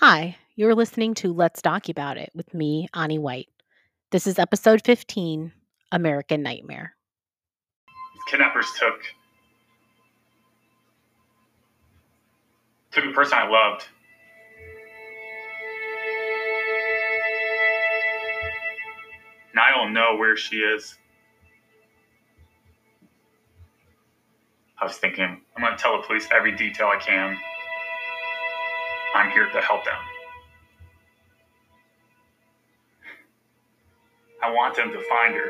Hi, you're listening to Let's Talk About It with me, Ani White. This is episode 15, American Nightmare. Kidnappers took a person I loved. And I don't know where she is. I was thinking, I'm going to tell the police every detail I can. I'm here to help them. I want them to find her.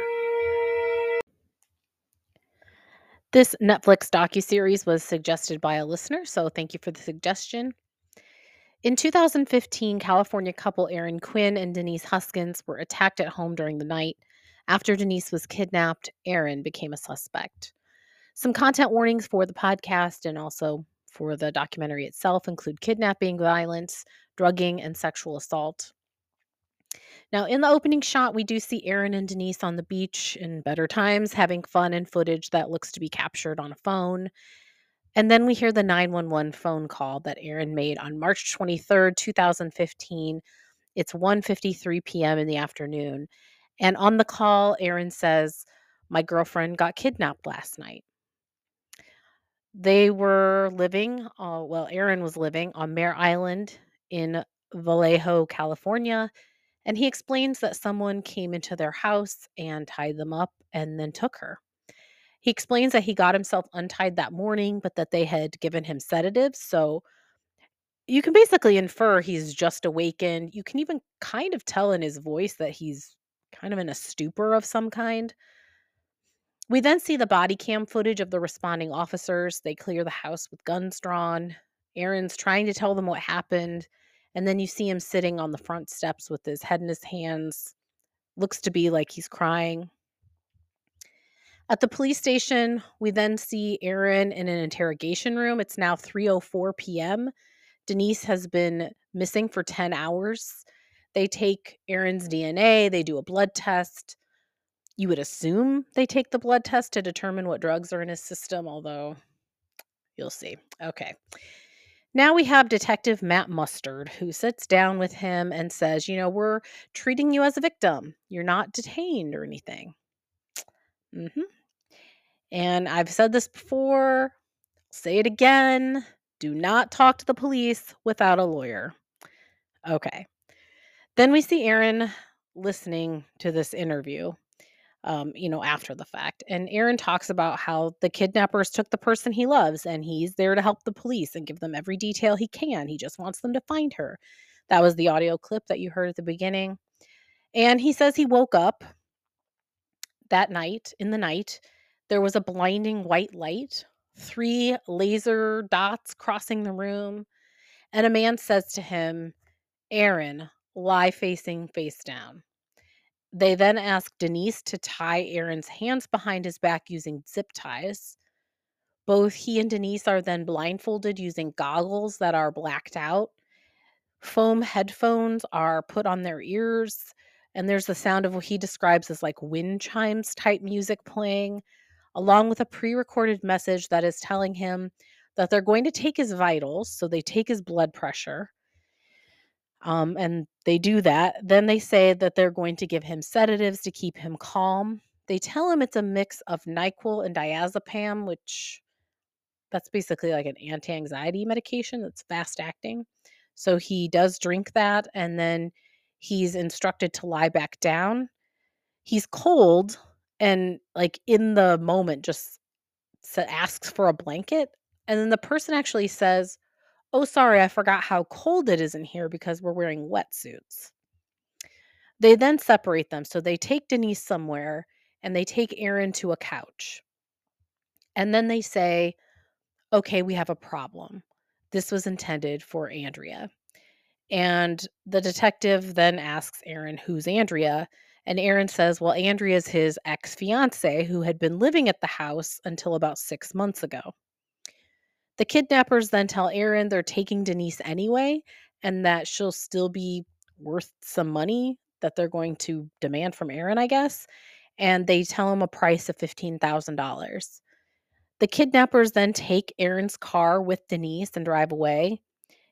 This Netflix docuseries was suggested by a listener, so thank you for the suggestion. In 2015, California couple Aaron Quinn and Denise Huskins were attacked at home during the night. After Denise was kidnapped, Aaron became a suspect. Some content warnings for the podcast and also for the documentary itself include kidnapping, violence, drugging, and sexual assault. Now, in the opening shot, we do see Aaron and Denise on the beach in better times, having fun in footage that looks to be captured on a phone. And then we hear the 911 phone call that Aaron made on March 23rd, 2015. It's 1:53 p.m. in the afternoon. And on the call, Aaron says, "My girlfriend got kidnapped last night." They were living, Aaron was living on Mare Island in Vallejo, California. And he explains that someone came into their house and tied them up and then took her. He explains that he got himself untied that morning, but that they had given him sedatives. So you can basically infer he's just awakened. You can even kind of tell in his voice that he's kind of in a stupor of some kind. We then see the body cam footage of the responding officers. They clear the house with guns drawn. Aaron's trying to tell them what happened. And then you see him sitting on the front steps with his head in his hands. Looks to be like he's crying. At the police station, we then see Aaron in an interrogation room. It's now 3:04 p.m. Denise has been missing for 10 hours. They take Aaron's DNA, they do a blood test. You would assume they take the blood test to determine what drugs are in his system, although you'll see. Okay. Now we have Detective Matt Mustard, who sits down with him and says, we're treating you as a victim. You're not detained or anything. And I've said this before, say it again. Do not talk to the police without a lawyer. Okay. Then we see Aaron listening to this interview, after the fact. And Aaron talks about how the kidnappers took the person he loves and he's there to help the police and give them every detail he can. He just wants them to find her. That was the audio clip that you heard at the beginning. And he says he woke up that night, in the night, there was a blinding white light, 3 laser dots crossing the room, and a man says to him, "Aaron, lie facing face down." They then ask Denise to tie Aaron's hands behind his back using zip ties. Both he and Denise are then blindfolded using goggles that are blacked out. Foam headphones are put on their ears, and there's the sound of what he describes as like wind chimes type music playing, along with a pre-recorded message that is telling him that they're going to take his vitals. So they take his blood pressure, and they do that. Then they say that they're going to give him sedatives to keep him calm. They tell him it's a mix of NyQuil and diazepam, which that's basically like an anti-anxiety medication that's fast acting. So he does drink that, and then he's instructed to lie back down. He's cold and like in the moment just asks for a blanket, and then the person actually says, "Oh, sorry, I forgot how cold it is in here because we're wearing wetsuits." They then separate them. So they take Denise somewhere and they take Aaron to a couch. And then they say, "Okay, we have a problem. This was intended for Andrea." And the detective then asks Aaron, "Who's Andrea?" And Aaron says, "Well, Andrea's his ex-fiance who had been living at the house until about 6 months ago." The kidnappers then tell Aaron they're taking Denise anyway and that she'll still be worth some money that they're going to demand from Aaron, I guess. And they tell him a price of $15,000. The kidnappers then take Aaron's car with Denise and drive away.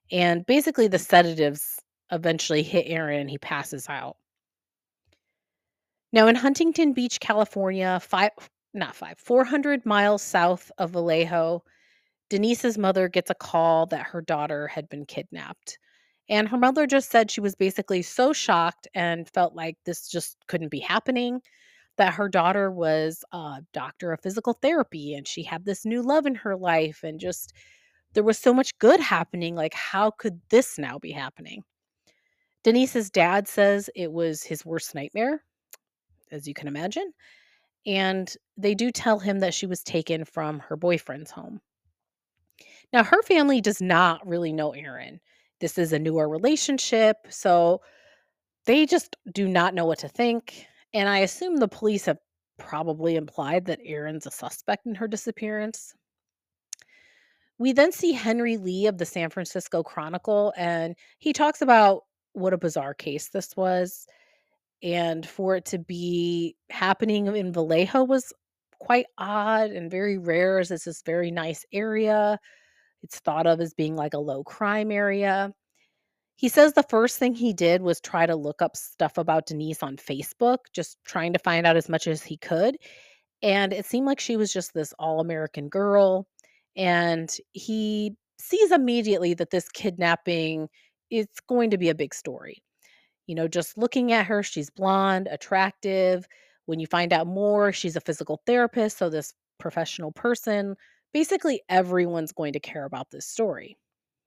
And basically, the sedatives eventually hit Aaron and he passes out. Now, in Huntington Beach, California, not 400 miles south of Vallejo, Denise's mother gets a call that her daughter had been kidnapped. And her mother just said she was basically so shocked and felt like this just couldn't be happening, that her daughter was a doctor of physical therapy and she had this new love in her life and just there was so much good happening. Like, how could this now be happening? Denise's dad says it was his worst nightmare, as you can imagine. And they do tell him that she was taken from her boyfriend's home. Now, her family does not really know Aaron. This is a newer relationship, so they just do not know what to think. And I assume the police have probably implied that Aaron's a suspect in her disappearance. We then see Henry Lee of the San Francisco Chronicle, and he talks about what a bizarre case this was. And for it to be happening in Vallejo was quite odd and very rare, as it's this very nice area. It's thought of as being like a low crime area. He says the first thing he did was try to look up stuff about Denise on Facebook, just trying to find out as much as he could. And it seemed like she was just this all American girl. And he sees immediately that this kidnapping is going to be a big story. Just looking at her, she's blonde, attractive. When you find out more, she's a physical therapist. So, this professional person, basically, everyone's going to care about this story.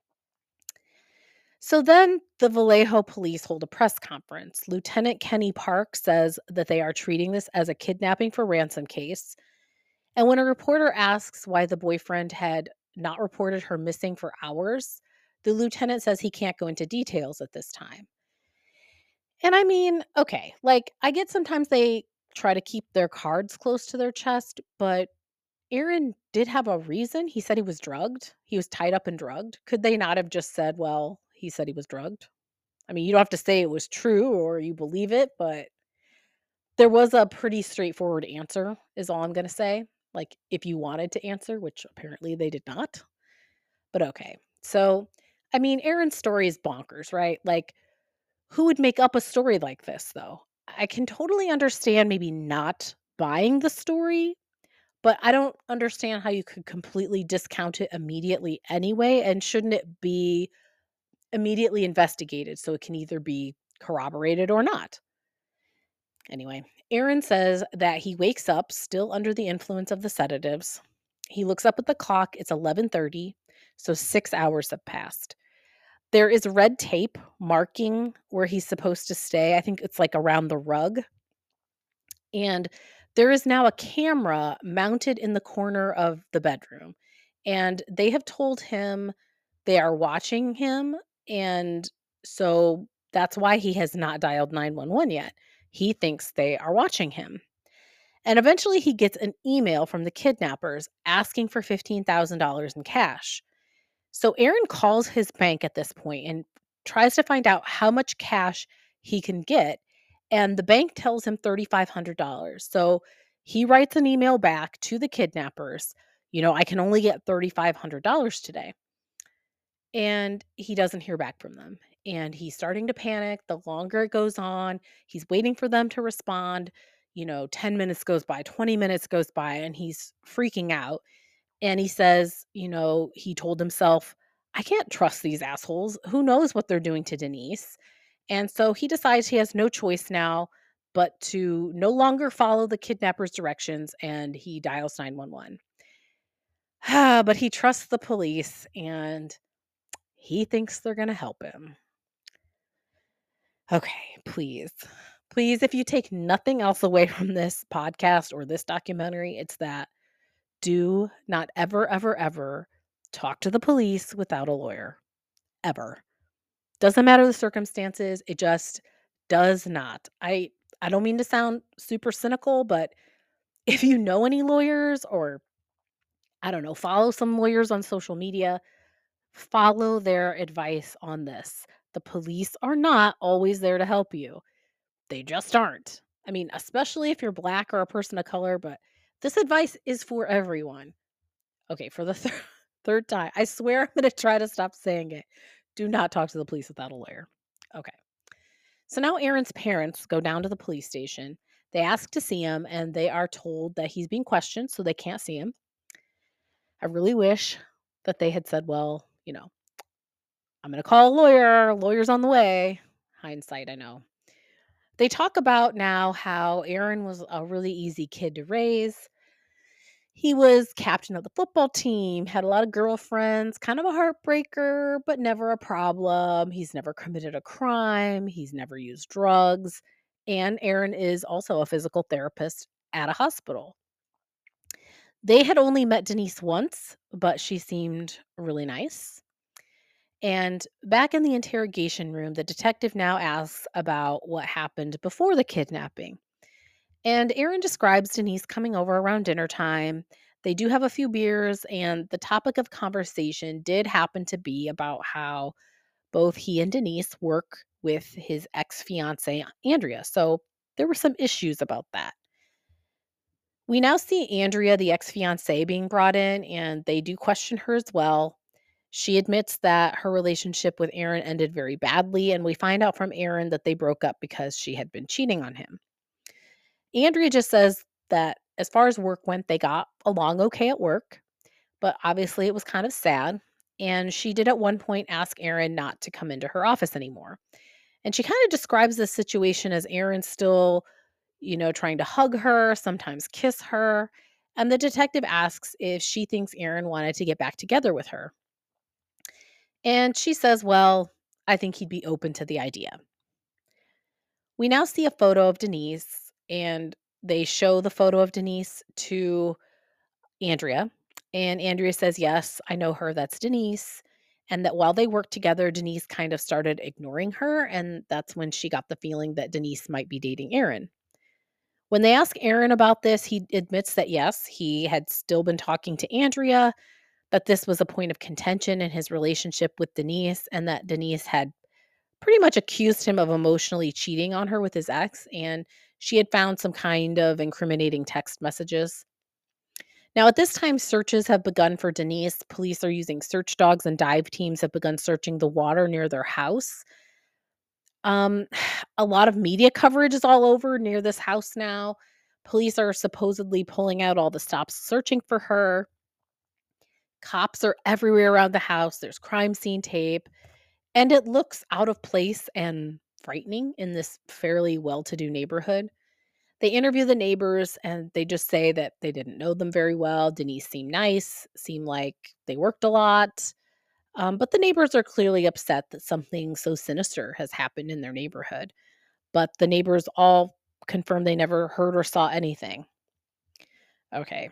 So then the Vallejo police hold a press conference. Lieutenant Kenny Park says that they are treating this as a kidnapping for ransom case. And when a reporter asks why the boyfriend had not reported her missing for hours, the lieutenant says he can't go into details at this time. And I mean, okay, like I get sometimes they try to keep their cards close to their chest, but Aaron did have a reason. He said he was drugged. He was tied up and drugged. Could they not have just said, well, he said he was drugged? I mean, you don't have to say it was true or you believe it, but there was a pretty straightforward answer, is all I'm going to say. Like, if you wanted to answer, which apparently they did not. But okay. So, I mean, Aaron's story is bonkers, right? Like, who would make up a story like this, though? I can totally understand maybe not buying the story, but I don't understand how you could completely discount it immediately anyway. And shouldn't it be immediately investigated so it can either be corroborated or not? Anyway, Aaron says that he wakes up still under the influence of the sedatives. He looks up at the clock. It's 11:30, so 6 hours have passed. There is red tape marking where he's supposed to stay. I think it's like around the rug. And there is now a camera mounted in the corner of the bedroom. And they have told him they are watching him. And so that's why he has not dialed 911 yet. He thinks they are watching him. And eventually he gets an email from the kidnappers asking for $15,000 in cash. So Aaron calls his bank at this point and tries to find out how much cash he can get. And the bank tells him $3,500. So he writes an email back to the kidnappers, I can only get $3,500 today. And he doesn't hear back from them. And he's starting to panic. The longer it goes on, he's waiting for them to respond. 10 minutes goes by, 20 minutes goes by, and he's freaking out. And he says, he told himself, I can't trust these assholes. Who knows what they're doing to Denise? And so he decides he has no choice now but to no longer follow the kidnapper's directions and he dials 911. But he trusts the police and he thinks they're going to help him. Okay, please. Please, if you take nothing else away from this podcast or this documentary, it's that do not ever, ever, ever talk to the police without a lawyer. Ever. Doesn't matter the circumstances. It just does not. I don't mean to sound super cynical, but if you know any lawyers or I don't know, follow some lawyers on social media, follow their advice on this. The police are not always there to help you. They just aren't. I mean, especially if you're black or a person of color, but this advice is for everyone. Okay, for the third time. I swear I'm going to try to stop saying it. Do not talk to the police without a lawyer. Okay. So now Aaron's parents go down to the police station. They ask to see him and they are told that he's being questioned, so they can't see him. I really wish that they had said, well, I'm going to call a lawyer. Lawyer's on the way. Hindsight, I know. They talk about now how Aaron was a really easy kid to raise. He was captain of the football team, had a lot of girlfriends, kind of a heartbreaker, but never a problem. He's never committed a crime, he's never used drugs, and Aaron is also a physical therapist at a hospital. They had only met Denise once, but she seemed really nice. And back in the interrogation room, the detective now asks about what happened before the kidnapping. And Aaron describes Denise coming over around dinner time. They do have a few beers, and the topic of conversation did happen to be about how both he and Denise work with his ex fiancee, Andrea. So there were some issues about that. We now see Andrea, the ex fiancee, being brought in, and they do question her as well. She admits that her relationship with Aaron ended very badly, and we find out from Aaron that they broke up because she had been cheating on him. Andrea just says that as far as work went, they got along okay at work, but obviously it was kind of sad. And she did at one point ask Aaron not to come into her office anymore. And she kind of describes this situation as Aaron still, trying to hug her, sometimes kiss her. And the detective asks if she thinks Aaron wanted to get back together with her. And she says, well, I think he'd be open to the idea. We now see a photo of Denise, and they show the photo of Denise to Andrea. And Andrea says, yes, I know her. That's Denise. And that while they worked together, Denise kind of started ignoring her. And that's when she got the feeling that Denise might be dating Aaron. When they ask Aaron about this, he admits that yes, he had still been talking to Andrea, that this was a point of contention in his relationship with Denise, and that Denise had pretty much accused him of emotionally cheating on her with his ex, and she had found some kind of incriminating text messages. Now, at this time, searches have begun for Denise. Police are using search dogs, and dive teams have begun searching the water near their house. Um, a lot of media coverage is all over near this house now. Police are supposedly pulling out all the stops searching for her. Cops are everywhere around the house. There's crime scene tape, and it looks out of place and frightening in this fairly well to do neighborhood. They interview the neighbors and they just say that they didn't know them very well. Denise seemed nice, seemed like they worked a lot. But the neighbors are clearly upset that something so sinister has happened in their neighborhood. But the neighbors all confirm they never heard or saw anything. Okay.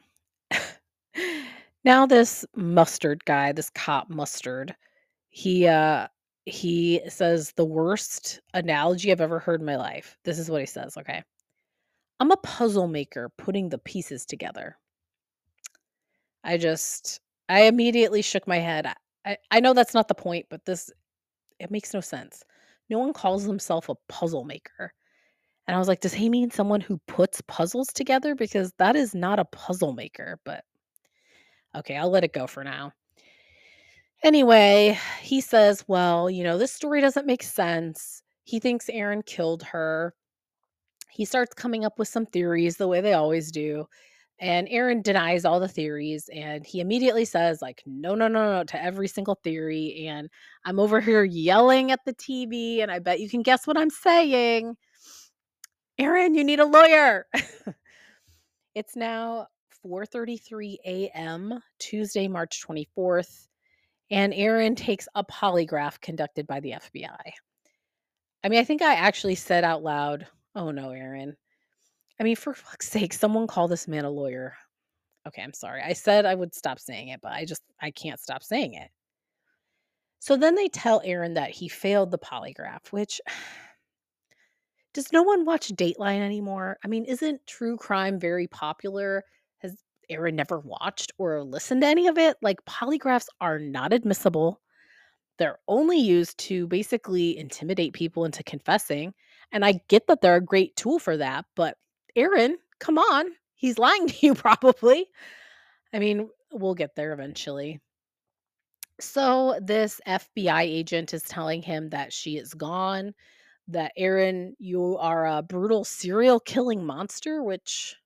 Now this Mustard guy, this cop Mustard, he he says the worst analogy I've ever heard in my life. This is what he says, okay? I'm a puzzle maker putting the pieces together. I just I immediately shook my head. I know that's not the point, but it makes no sense. No one calls himself a puzzle maker. And I was like, does he mean someone who puts puzzles together? Because that is not a puzzle maker, but okay, I'll let it go for now. Anyway, he says, well, this story doesn't make sense. He thinks Aaron killed her. He starts coming up with some theories the way they always do. And Aaron denies all the theories and he immediately says, like, no, no, no, no, to every single theory. And I'm over here yelling at the TV, and I bet you can guess what I'm saying. Aaron, you need a lawyer. It's now 4:33 a.m., Tuesday, March 24th, and Aaron takes a polygraph conducted by the FBI. I mean, I think I actually said out loud, "Oh no, Aaron." I mean, for fuck's sake, someone call this man a lawyer. Okay, I'm sorry. I said I would stop saying it, but I can't stop saying it. So then they tell Aaron that he failed the polygraph, which does no one watch Dateline anymore? I mean, isn't true crime very popular? Has Aaron never watched or listened to any of it? Like, polygraphs are not admissible. They're only used to basically intimidate people into confessing. And I get that they're a great tool for that, but Aaron, come on. He's lying to you probably. I mean, we'll get there eventually. So this FBI agent is telling him that she is gone, that Aaron, you are a brutal serial killing monster, which,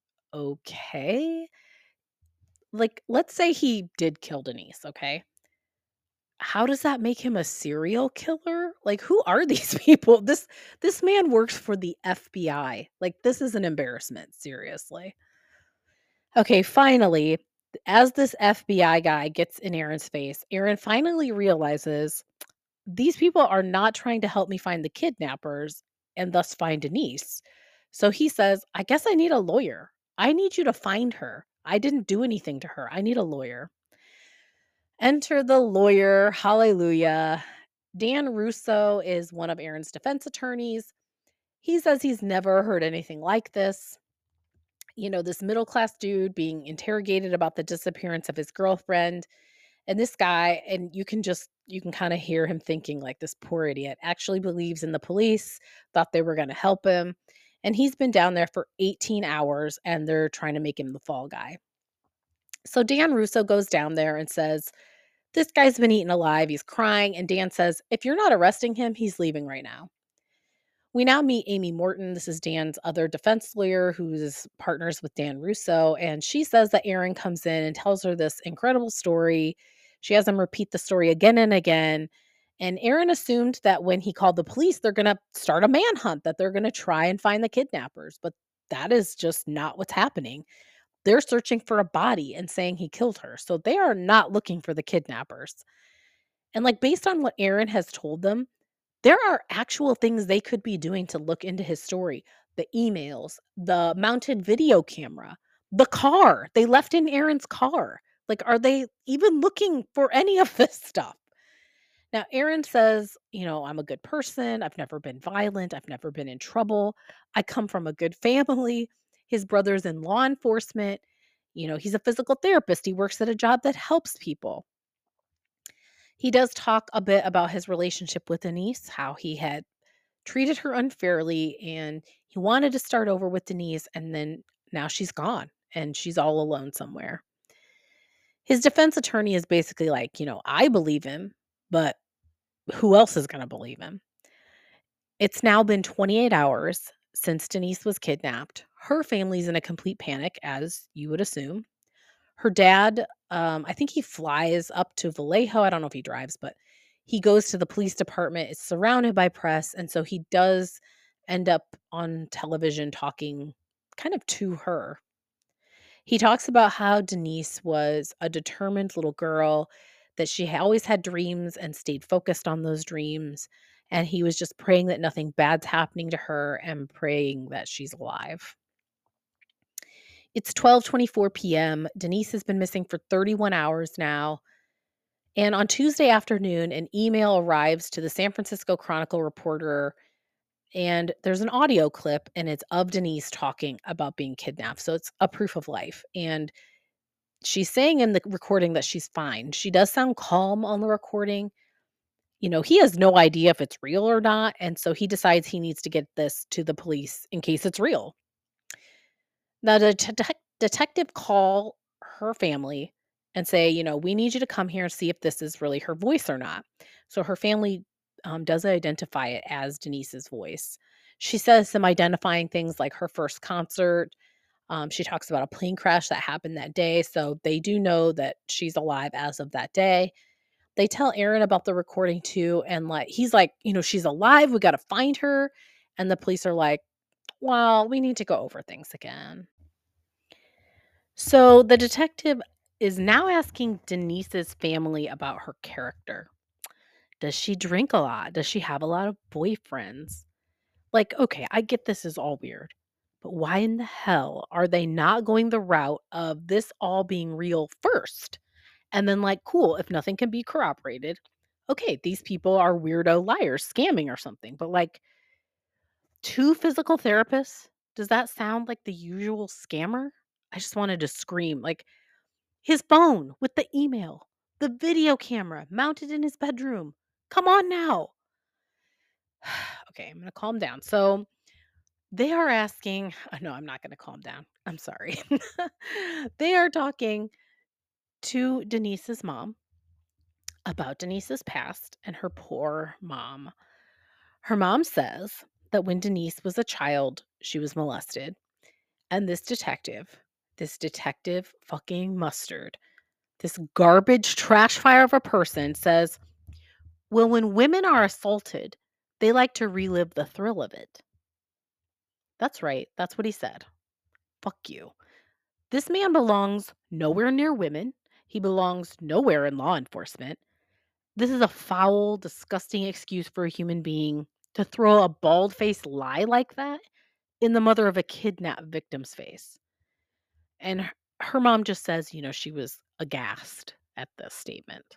okay. Like, let's say he did kill Denise, okay? How does that make him a serial killer? Like, who are these people? This man works for the FBI. Like, this is an embarrassment, seriously. Okay, finally, as this FBI guy gets in Aaron's face, Aaron finally realizes these people are not trying to help me find the kidnappers and thus find Denise. So he says, I guess I need a lawyer. I need you to find her. I didn't do anything to her. I need a lawyer. Enter the lawyer. Hallelujah. Dan Russo is one of Aaron's defense attorneys. He says he's never heard anything like this. You know, this middle class dude being interrogated about the disappearance of his girlfriend. And this guy, and you can kind of hear him thinking, like, this poor idiot actually believes in the police, thought they were going to help him. And he's been down there for 18 hours and they're trying to make him the fall guy. So Dan Russo goes down there and says, this guy's been eaten alive. He's crying. And Dan says, if you're not arresting him, he's leaving right now. We now meet Amy Morton. This is Dan's other defense lawyer who's partners with Dan Russo. And she says that Aaron comes in and tells her this incredible story. She has him repeat the story again and again. And Aaron assumed that when he called the police, they're going to start a manhunt, that they're going to try and find the kidnappers. But that is just not what's happening. They're searching for a body and saying he killed her. So they are not looking for the kidnappers. And like based on what Aaron has told them, there are actual things they could be doing to look into his story. The emails, the mounted video camera, the car. They left in Aaron's car. Like, are they even looking for any of this stuff? Now, Aaron says, I'm a good person. I've never been violent. I've never been in trouble. I come from a good family. His brother's in law enforcement. He's a physical therapist. He works at a job that helps people. He does talk a bit about his relationship with Denise, how he had treated her unfairly and he wanted to start over with Denise, and then now she's gone and she's all alone somewhere. His defense attorney is basically like, I believe him, but who else is going to believe him? It's now been 28 hours since Denise was kidnapped. Her family's in a complete panic, as you would assume. Her dad, I think he flies up to Vallejo. I don't know if he drives, but he goes to the police department. It's surrounded by press, and so he does end up on television talking kind of to her. He talks about how Denise was a determined little girl, that she always had dreams and stayed focused on those dreams, and he was just praying that nothing bad's happening to her and praying that she's alive. It's 12:24 p.m. Denise has been missing for 31 hours now. And on Tuesday afternoon, an email arrives to the San Francisco Chronicle reporter, and there's an audio clip, and it's of Denise talking about being kidnapped. So it's a proof of life. And she's saying in the recording that she's fine. She does sound calm on the recording. He has no idea if it's real or not. And so he decides he needs to get this to the police in case it's real. Now, the detective call her family and say, we need you to come here and see if this is really her voice or not. So her family does identify it as Denise's voice. She says some identifying things like her first concert. She talks about a plane crash that happened that day. So they do know that she's alive as of that day. They tell Aaron about the recording too. And like, he's like, she's alive. We got to find her. And the police are like, well, we need to go over things again. So the detective is now asking Denise's family about her character. Does she drink a lot? Does she have a lot of boyfriends? Like, okay, I get this is all weird, but why in the hell are they not going the route of this all being real first? And then, like, cool, if nothing can be corroborated, okay, these people are weirdo liars, scamming or something. But like, two physical therapists, does that sound like the usual scammer? I just wanted to scream. Like, his phone with the email, the video camera mounted in his bedroom. Come on now. Okay, I'm going to calm down. So they are asking, no, I'm not going to calm down. I'm sorry. They are talking to Denise's mom. about Denise's past and her poor mom. Her mom says that when Denise was a child, she was molested. And this detective fucking Mustard, this garbage trash fire of a person says, well, when women are assaulted, they like to relive the thrill of it. That's right. That's what he said. Fuck you. This man belongs nowhere near women. He belongs nowhere in law enforcement. This is a foul, disgusting excuse for a human being to throw a bald faced lie like that in the mother of a kidnapped victim's face. And her mom just says, she was aghast at the statement.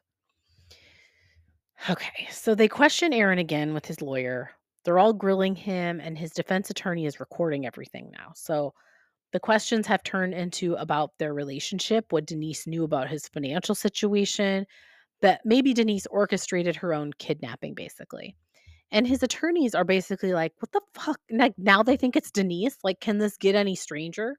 Okay, so they question Aaron again with his lawyer. They're all grilling him, and his defense attorney is recording everything now. So the questions have turned into about their relationship, what Denise knew about his financial situation, that maybe Denise orchestrated her own kidnapping, basically. And his attorneys are basically like, what the fuck? Like, now they think it's Denise? Like, can this get any stranger?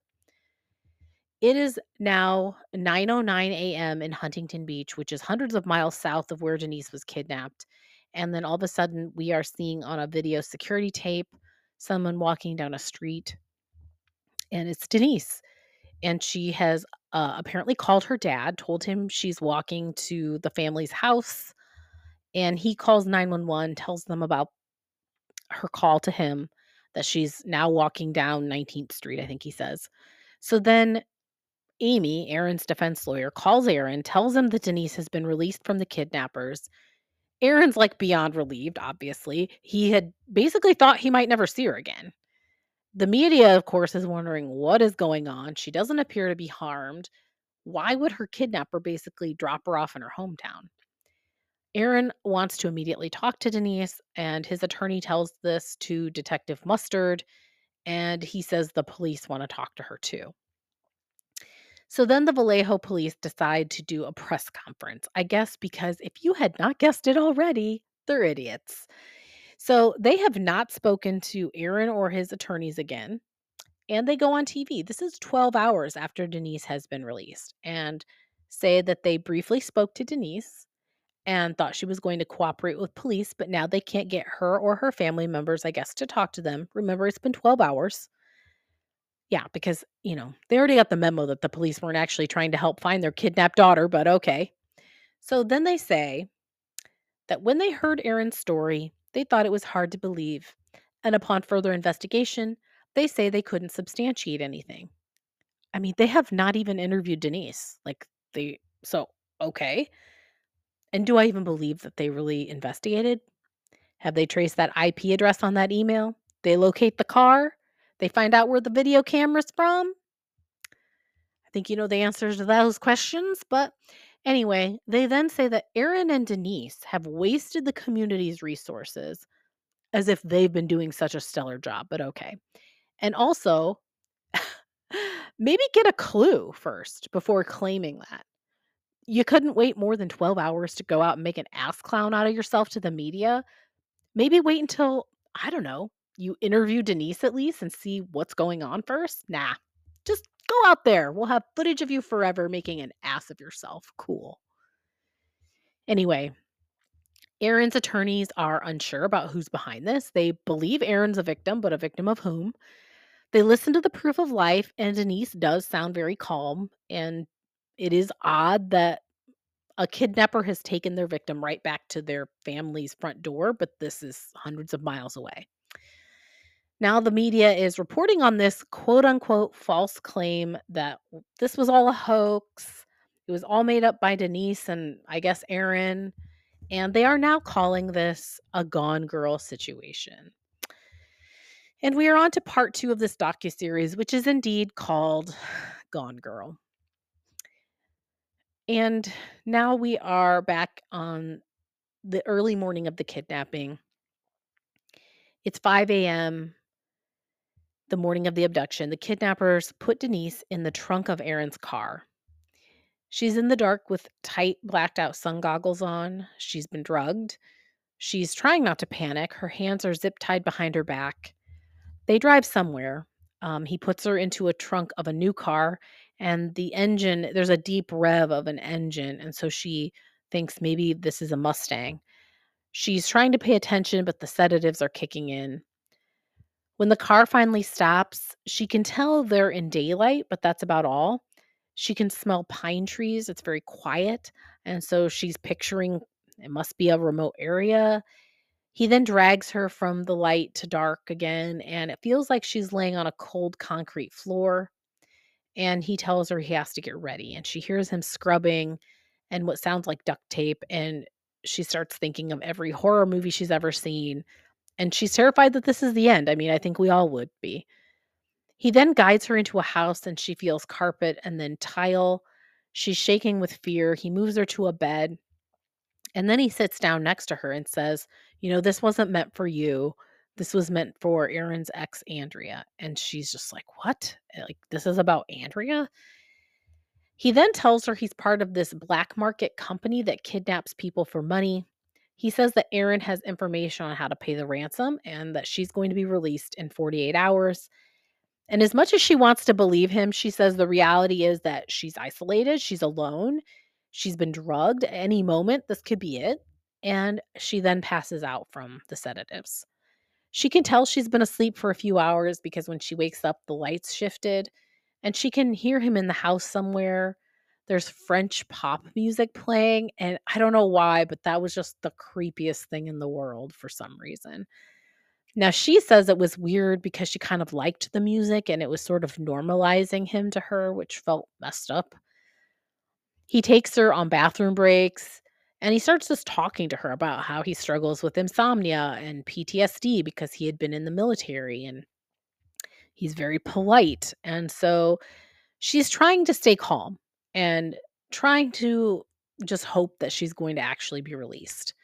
It is now 9:09 a.m. in Huntington Beach, which is hundreds of miles south of where Denise was kidnapped. And then all of a sudden, we are seeing on a video security tape someone walking down a street, and it's Denise. And she has apparently called her dad, told him she's walking to the family's house, and he calls 911, tells them about her call to him, that she's now walking down 19th Street, I think he says. So then Amy, Aaron's defense lawyer, calls Aaron, tells him that Denise has been released from the kidnappers. Aaron's like beyond relieved, obviously. He had basically thought he might never see her again. The media, of course, is wondering what is going on. She doesn't appear to be harmed. Why would her kidnapper basically drop her off in her hometown? Aaron wants to immediately talk to Denise, and his attorney tells this to Detective Mustard, and he says the police want to talk to her too. So then the Vallejo police decide to do a press conference. I guess because if you had not guessed it already, they're idiots. So they have not spoken to Aaron or his attorneys again, and they go on TV. This is 12 hours after Denise has been released, and say that they briefly spoke to Denise and thought she was going to cooperate with police, but now they can't get her or her family members, I guess, to talk to them. Remember, it's been 12 hours. Yeah, because, they already got the memo that the police weren't actually trying to help find their kidnapped daughter, but okay. So then they say that when they heard Aaron's story, they thought it was hard to believe. And upon further investigation, they say they couldn't substantiate anything. I mean, they have not even interviewed Denise. Okay. And do I even believe that they really investigated? Have they traced that IP address on that email? They locate the car? They find out where the video camera's from? I think you know the answers to those questions, but anyway, they then say that Aaron and Denise have wasted the community's resources as if they've been doing such a stellar job, but okay. And also, maybe get a clue first before claiming that. You couldn't wait more than 12 hours to go out and make an ass clown out of yourself to the media. Maybe wait until, I don't know, you interview Denise at least and see what's going on first? Nah, just go out there. We'll have footage of you forever making an ass of yourself. Cool. Anyway, Aaron's attorneys are unsure about who's behind this. They believe Aaron's a victim, but a victim of whom? They listen to the proof of life, and Denise does sound very calm. And it is odd that a kidnapper has taken their victim right back to their family's front door, but this is hundreds of miles away. Now, the media is reporting on this quote unquote false claim that this was all a hoax. It was all made up by Denise and I guess Aaron. And they are now calling this a Gone Girl situation. And we are on to part 2 of this docuseries, which is indeed called Gone Girl. And now we are back on the early morning of the kidnapping. It's 5 a.m. the morning of the abduction. The kidnappers put Denise in the trunk of Aaron's car. She's in the dark with tight, blacked out sun goggles on. She's been drugged. She's trying not to panic. Her hands are zip tied behind her back. They drive somewhere. He puts her into a trunk of a new car, and the engine, there's a deep rev of an engine. And so she thinks maybe this is a Mustang. She's trying to pay attention, but the sedatives are kicking in. When the car finally stops, she can tell they're in daylight, but that's about all. She can smell pine trees. It's very quiet. And so she's picturing it must be a remote area. He then drags her from the light to dark again, and it feels like she's laying on a cold concrete floor. And he tells her he has to get ready. And she hears him scrubbing and what sounds like duct tape. And she starts thinking of every horror movie she's ever seen. And she's terrified that this is the end. I mean, I think we all would be. He then guides her into a house and she feels carpet and then tile. She's shaking with fear. He moves her to a bed and then he sits down next to her and says, this wasn't meant for you. This was meant for Aaron's ex, Andrea. And she's just like, what? Like, this is about Andrea? He then tells her he's part of this black market company that kidnaps people for money. He says that Aaron has information on how to pay the ransom and that she's going to be released in 48 hours. And as much as she wants to believe him, she says the reality is that she's isolated, she's alone, she's been drugged. At any moment, this could be it. And she then passes out from the sedatives. She can tell she's been asleep for a few hours because when she wakes up, the lights shifted and she can hear him in the house somewhere. There's French pop music playing, and I don't know why, but that was just the creepiest thing in the world for some reason. Now, she says it was weird because she kind of liked the music and it was sort of normalizing him to her, which felt messed up. He takes her on bathroom breaks and he starts just talking to her about how he struggles with insomnia and PTSD because he had been in the military and he's very polite. And so she's trying to stay calm and trying to just hope that she's going to actually be released.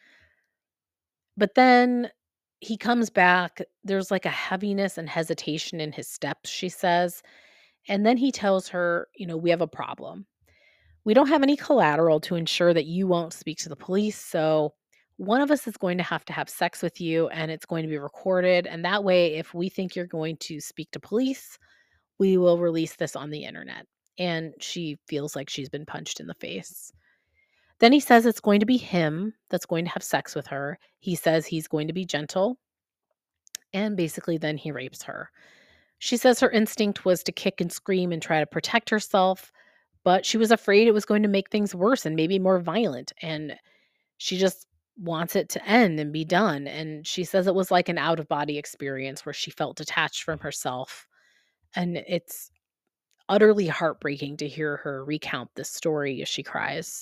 But then he comes back. There's like a heaviness and hesitation in his steps, she says. And then he tells her, we have a problem. We don't have any collateral to ensure that you won't speak to the police. So one of us is going to have sex with you and it's going to be recorded. And that way, if we think you're going to speak to police, we will release this on the internet. And she feels like she's been punched in the face. Then he says it's going to be him that's going to have sex with her. He says he's going to be gentle. And basically, then he rapes her. She says her instinct was to kick and scream and try to protect herself, but she was afraid it was going to make things worse and maybe more violent. And she just wants it to end and be done. And she says it was like an out of body experience where she felt detached from herself. And it's utterly heartbreaking to hear her recount this story as she cries.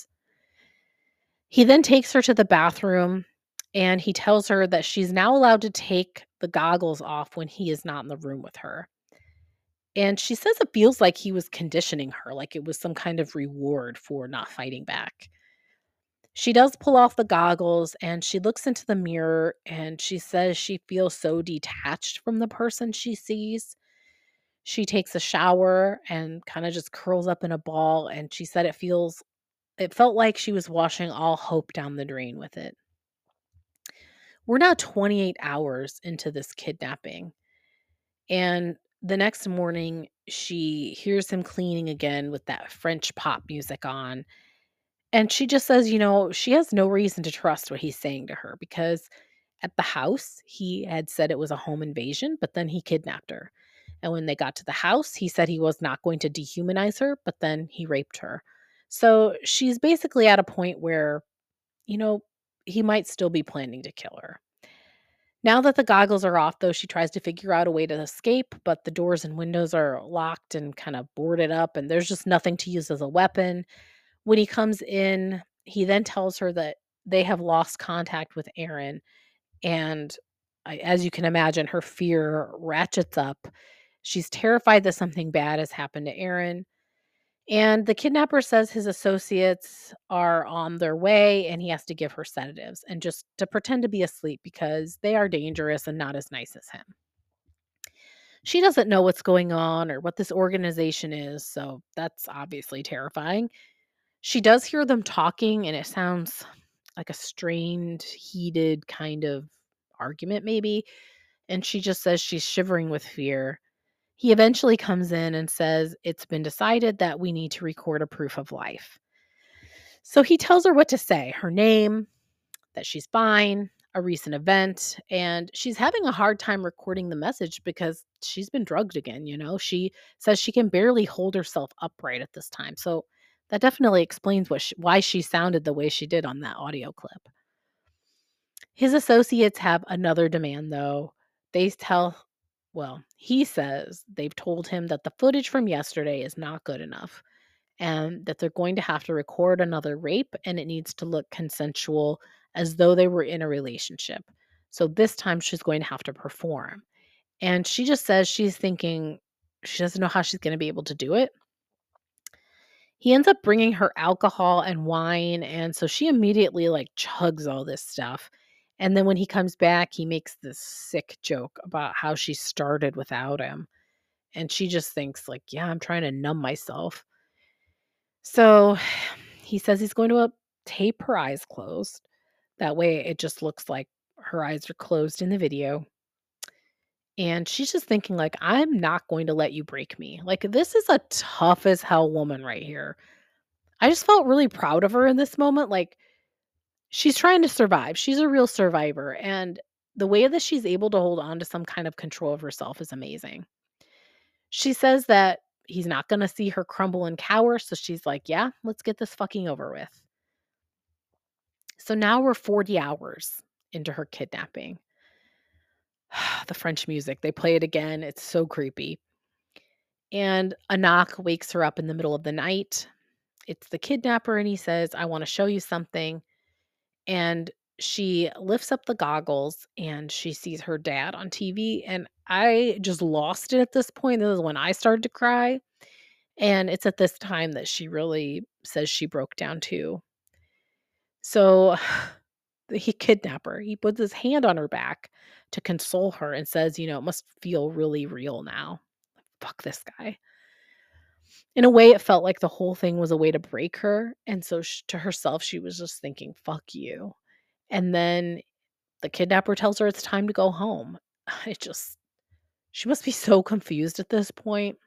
He then takes her to the bathroom and he tells her that she's now allowed to take the goggles off when he is not in the room with her. And she says it feels like he was conditioning her, like it was some kind of reward for not fighting back. She does pull off the goggles and she looks into the mirror and she says she feels so detached from the person she sees. She takes a shower and kind of just curls up in a ball and she said it felt like she was washing all hope down the drain with it. We're now 28 hours into this kidnapping. And the next morning, she hears him cleaning again with that French pop music on. And she just says, she has no reason to trust what he's saying to her because at the house, he had said it was a home invasion, but then he kidnapped her. And when they got to the house, he said he was not going to dehumanize her, but then he raped her. So she's basically at a point where, you know, he might still be planning to kill her. Now that the goggles are off, though, she tries to figure out a way to escape, but the doors and windows are locked and kind of boarded up, and there's just nothing to use as a weapon. When he comes in, he then tells her that they have lost contact with Aaron, and as you can imagine, her fear ratchets up. She's terrified that something bad has happened to Aaron. And the kidnapper says his associates are on their way and he has to give her sedatives and just to pretend to be asleep because they are dangerous and not as nice as him. She doesn't know what's going on or what this organization is, so that's obviously terrifying. She does hear them talking and it sounds like a strained, heated kind of argument, maybe. And she just says she's shivering with fear. He eventually comes in and says, it's been decided that we need to record a proof of life. So he tells her what to say, her name, that she's fine, a recent event, and she's having a hard time recording the message because she's been drugged again, you know? She says she can barely hold herself upright at this time. So that definitely explains why she sounded the way she did on that audio clip. His associates have another demand though. They tell well, he says they've told him that the footage from yesterday is not good enough and that they're going to have to record another rape and it needs to look consensual as though they were in a relationship. So this time she's going to have to perform. And she just says she's thinking she doesn't know how she's going to be able to do it. He ends up bringing her alcohol and wine and so she immediately like chugs all this stuff. And then when he comes back, he makes this sick joke about how she started without him. And she just thinks like, yeah, I'm trying to numb myself. So he says he's going to tape her eyes closed. That way it just looks like her eyes are closed in the video. And she's just thinking like, I'm not going to let you break me. Like this is a tough as hell woman right here. I just felt really proud of her in this moment. Like she's trying to survive. She's a real survivor. And the way that she's able to hold on to some kind of control of herself is amazing. She says that he's not going to see her crumble and cower. So she's like, yeah, let's get this fucking over with. So now we're 40 hours into her kidnapping. The French music, they play it again. It's so creepy. And a knock wakes her up in the middle of the night. It's the kidnapper, and he says, I want to show you something. And she lifts up the goggles and she sees her dad on TV. And I just lost it at this point. This is when I started to cry. And it's at this time that she really says she broke down too. So he kidnap her. He puts his hand on her back to console her and says, it must feel really real now. Fuck this guy. In a way, it felt like the whole thing was a way to break her. And so to herself, she was just thinking, fuck you. And then the kidnapper tells her it's time to go home. It just, she must be so confused at this point.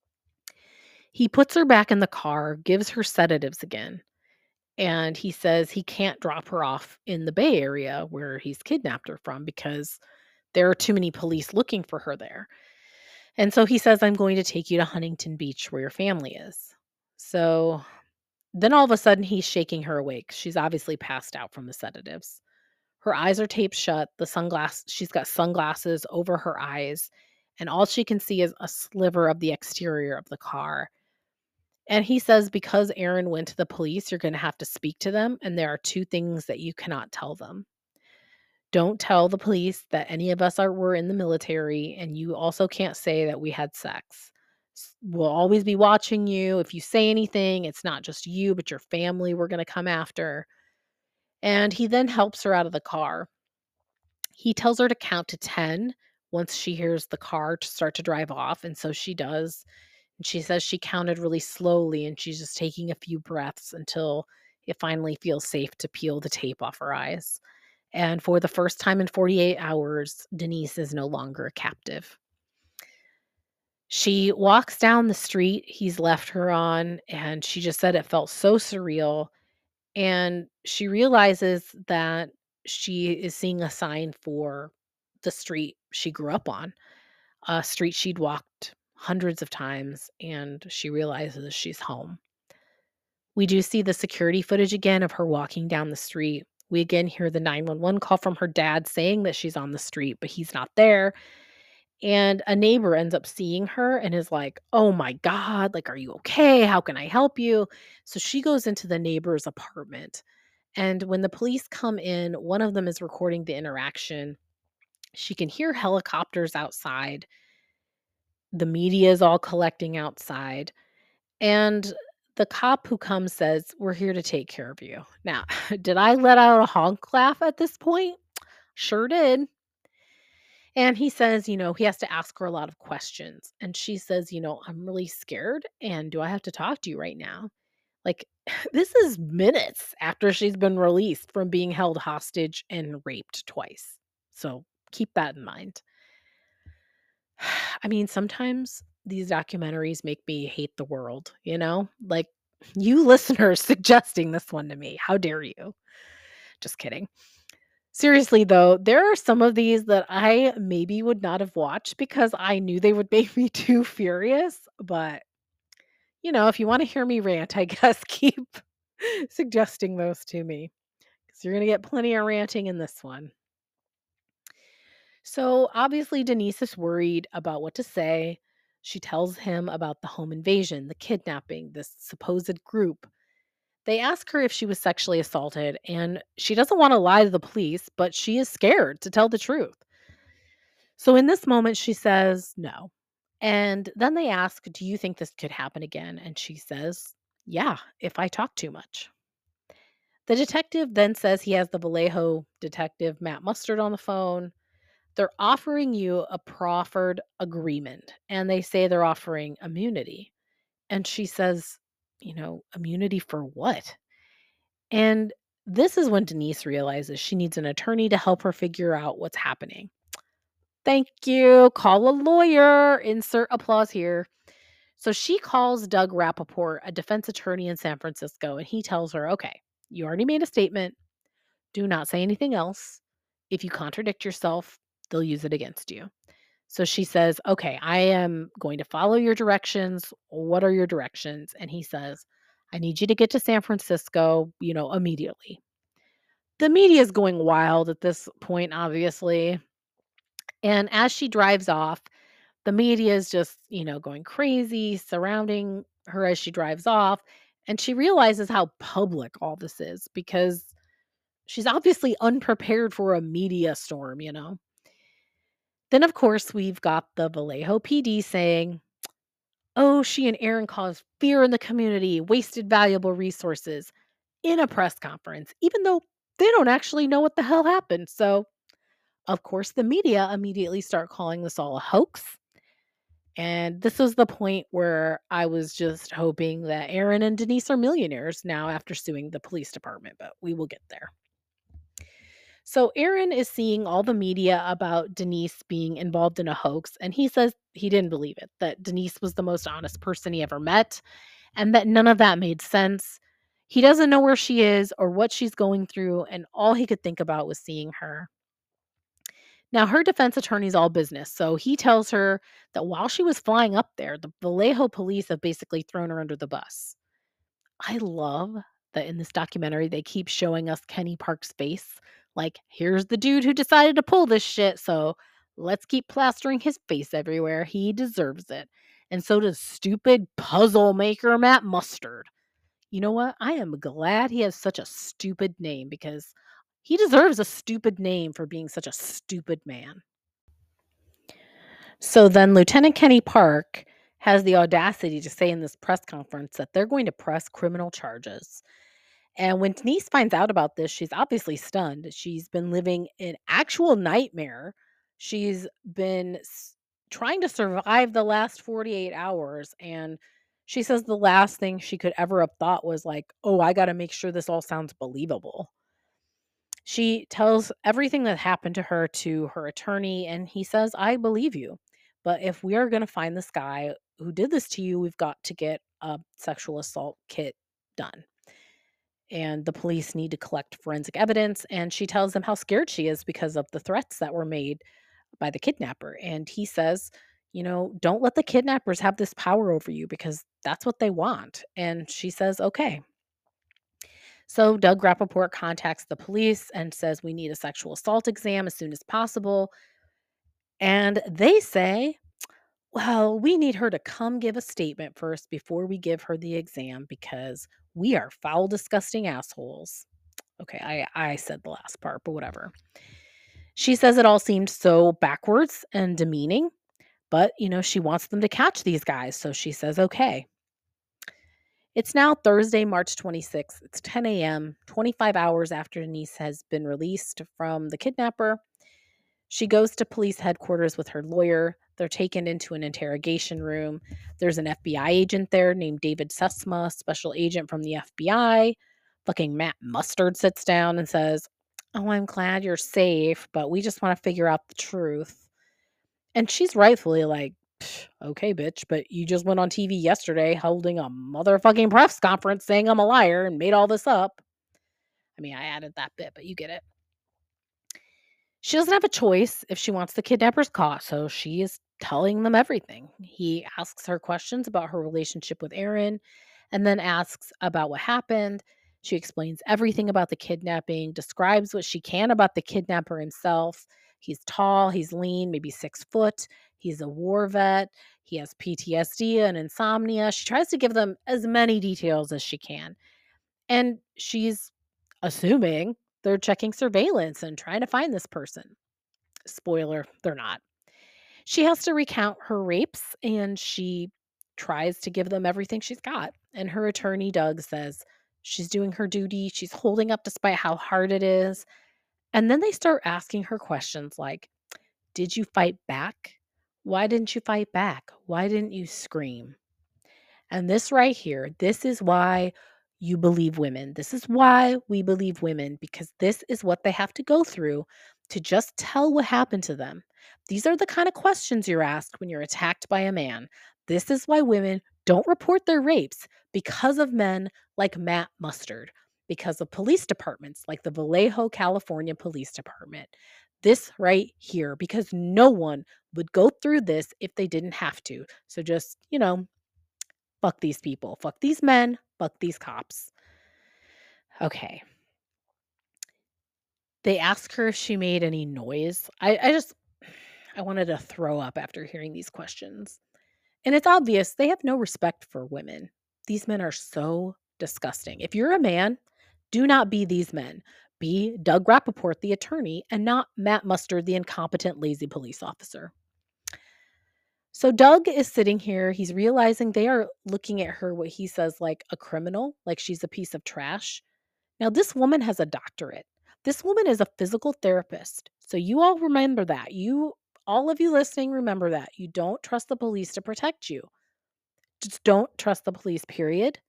He puts her back in the car, gives her sedatives again. And he says he can't drop her off in the Bay Area where he's kidnapped her from because there are too many police looking for her there. And so he says, I'm going to take you to Huntington Beach where your family is. So then all of a sudden he's shaking her awake. She's obviously passed out from the sedatives. Her eyes are taped shut. She's got sunglasses over her eyes, and all she can see is a sliver of the exterior of the car. And he says, because Aaron went to the police, you're going to have to speak to them. And there are two things that you cannot tell them. Don't tell the police that any of us were in the military, and you also can't say that we had sex. We'll always be watching you. If you say anything, it's not just you, but your family we're going to come after. And he then helps her out of the car. He tells her to count to 10 once she hears the car to start to drive off, and so she does. And she says she counted really slowly, and she's just taking a few breaths until it finally feels safe to peel the tape off her eyes. And for the first time in 48 hours, Denise is no longer a captive. She walks down the street he's left her on, and she just said it felt so surreal. And she realizes that she is seeing a sign for the street she grew up on, a street she'd walked hundreds of times, and she realizes she's home. We do see the security footage again of her walking down the street. We again hear the 911 call from her dad saying that she's on the street, but he's not there. And a neighbor ends up seeing her and is like, "Oh my God, like, are you okay? How can I help you?" So she goes into the neighbor's apartment. And when the police come in, one of them is recording the interaction. She can hear helicopters outside. The media is all collecting outside. And the cop who comes says, "We're here to take care of you." Now, did I let out a honk laugh at this point? Sure did. And he says, he has to ask her a lot of questions. And she says, "I'm really scared. And do I have to talk to you right now?" Like, this is minutes after she's been released from being held hostage and raped twice. So keep that in mind. I mean, sometimes these documentaries make me hate the world, Like, You listeners suggesting this one to me. How dare you? Just kidding. Seriously, though, there are some of these that I maybe would not have watched because I knew they would make me too furious. But, if you want to hear me rant, I guess keep suggesting those to me because you're going to get plenty of ranting in this one. So, obviously, Denise is worried about what to say. She tells him about the home invasion, the kidnapping, this supposed group. They ask her if she was sexually assaulted, and she doesn't want to lie to the police, but she is scared to tell the truth. So in this moment, she says no. And then they ask, "Do you think this could happen again?" And she says, "Yeah, if I talk too much." The detective then says he has the Vallejo detective, Matt Mustard, on the phone. They're offering you a proffered agreement, and they say they're offering immunity. And she says, immunity for what? And this is when Denise realizes she needs an attorney to help her figure out what's happening. Thank you. Call a lawyer. Insert applause here. So she calls Doug Rappaport, a defense attorney in San Francisco, and he tells her, okay, you already made a statement. Do not say anything else. If you contradict yourself, they'll use it against you. So she says, okay, I am going to follow your directions. What are your directions? And he says, I need you to get to San Francisco, immediately. The media is going wild at this point, obviously. And as she drives off, the media is just, going crazy, surrounding her as she drives off. And she realizes how public all this is because she's obviously unprepared for a media storm. Then, of course, we've got the Vallejo PD saying, oh, she and Aaron caused fear in the community, wasted valuable resources in a press conference, even though they don't actually know what the hell happened. So, of course, the media immediately start calling this all a hoax. And this was the point where I was just hoping that Aaron and Denise are millionaires now after suing the police department, but we will get there. So Aaron is seeing all the media about Denise being involved in a hoax, and he says he didn't believe it, that Denise was the most honest person he ever met, and that none of that made sense. He doesn't know where she is or what she's going through, and all he could think about was seeing her. Now, her defense attorney's all business, so he tells her that while she was flying up there, the Vallejo police have basically thrown her under the bus. I love that in this documentary, they keep showing us Kenny Park's face. Like, here's the dude who decided to pull this shit, so let's keep plastering his face everywhere. He deserves it. And so does stupid puzzle maker Matt Mustard. You know what? I am glad he has such a stupid name because he deserves a stupid name for being such a stupid man. So then Lieutenant Kenny Park has the audacity to say in this press conference that they're going to press criminal charges. And when Denise finds out about this, she's obviously stunned. She's been living an actual nightmare. She's been trying to survive the last 48 hours. And she says the last thing she could ever have thought was like, oh, I got to make sure this all sounds believable. She tells everything that happened to her attorney, and he says, I believe you. But if we are going to find this guy who did this to you, we've got to get a sexual assault kit done. And the police need to collect forensic evidence. And she tells them how scared she is because of the threats that were made by the kidnapper. And he says, don't let the kidnappers have this power over you because that's what they want. And she says, okay. So Doug Rappaport contacts the police and says, we need a sexual assault exam as soon as possible. And they say, well, we need her to come give a statement first before we give her the exam because we are foul, disgusting assholes. Okay, I said the last part, but whatever. She says it all seemed so backwards and demeaning, but she wants them to catch these guys, so she says okay. It's now Thursday, March 26th. It's 10 a.m., 25 hours after Denise has been released from the kidnapper. She goes to police headquarters with her lawyer. They're taken into an interrogation room. There's an FBI agent there named David Sesma, special agent from the FBI. Fucking Matt Mustard sits down and says, oh, I'm glad you're safe, but we just want to figure out the truth. And she's rightfully like, Okay, bitch, but you just went on TV yesterday holding a motherfucking press conference saying I'm a liar and made all this up. I mean, I added that bit, but you get it. She doesn't have a choice if she wants the kidnappers caught, so she is telling them everything. He asks her questions about her relationship with Aaron and then asks about what happened. She explains everything about the kidnapping, describes what she can about the kidnapper himself. He's tall, he's lean, maybe 6 foot. He's a war vet. He has PTSD and insomnia. She tries to give them as many details as she can. And she's assuming they're checking surveillance and trying to find this person. Spoiler, they're not. She has to recount her rapes and she tries to give them everything she's got. And her attorney, Doug, says she's doing her duty. She's holding up despite how hard it is. And then they start asking her questions like, did you fight back? Why didn't you fight back? Why didn't you scream? And this right here, this is why you believe women. This is why we believe women, because this is what they have to go through to just tell what happened to them. These are the kind of questions you're asked when you're attacked by a man. This is why women don't report their rapes because of men like Matt Mustard, because of police departments like the Vallejo, California Police Department. This right here, because no one would go through this if they didn't have to. So just, fuck these people. Fuck these men. Fuck these cops. Okay. They ask her if she made any noise. I wanted to throw up after hearing these questions. And it's obvious they have no respect for women. These men are so disgusting. If you're a man, do not be these men. Be Doug Rappaport, the attorney, and not Matt Mustard, the incompetent, lazy police officer. So Doug is sitting here. He's realizing they are looking at her, what he says, like a criminal, like she's a piece of trash. Now, this woman has a doctorate. This woman is a physical therapist. So you all remember that. All of you listening, remember that. You don't trust the police to protect you. Just don't trust the police, period.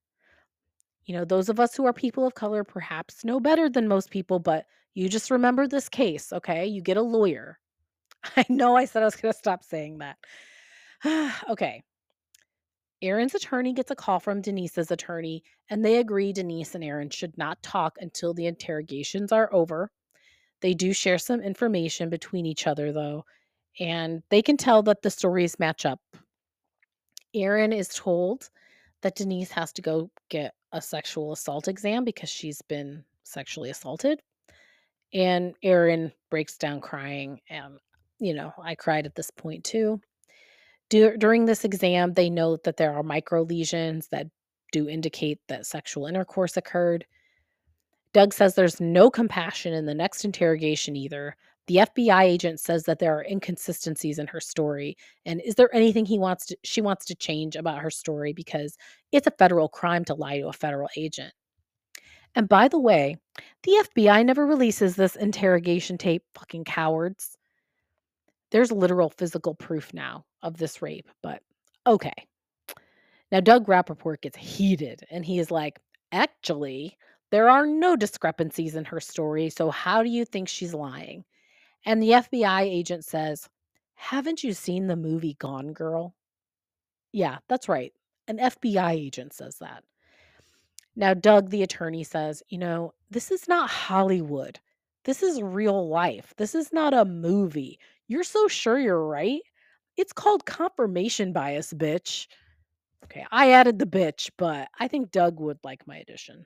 Those of us who are people of color perhaps know better than most people, but you just remember this case, okay? You get a lawyer. I know I said I was going to stop saying that. Okay. Aaron's attorney gets a call from Denise's attorney, and they agree Denise and Aaron should not talk until the interrogations are over. They do share some information between each other, though, and they can tell that the stories match up. Aaron is told that Denise has to go get a sexual assault exam because she's been sexually assaulted. And Aaron breaks down crying, and, I cried at this point too. During this exam, they note that there are micro lesions that do indicate that sexual intercourse occurred. Doug says there's no compassion in the next interrogation either. The FBI agent says that there are inconsistencies in her story. And is there anything she wants to change about her story because it's a federal crime to lie to a federal agent. And by the way, the FBI never releases this interrogation tape, fucking cowards. There's literal physical proof now of this rape, but okay. Now, Doug Rappaport gets heated and he is like, actually, there are no discrepancies in her story, so how do you think she's lying? And the FBI agent says, haven't you seen the movie Gone Girl? Yeah, that's right. An FBI agent says that. Now, Doug, the attorney, says, this is not Hollywood. This is real life. This is not a movie. You're so sure you're right? It's called confirmation bias, bitch. Okay, I added the bitch, but I think Doug would like my addition.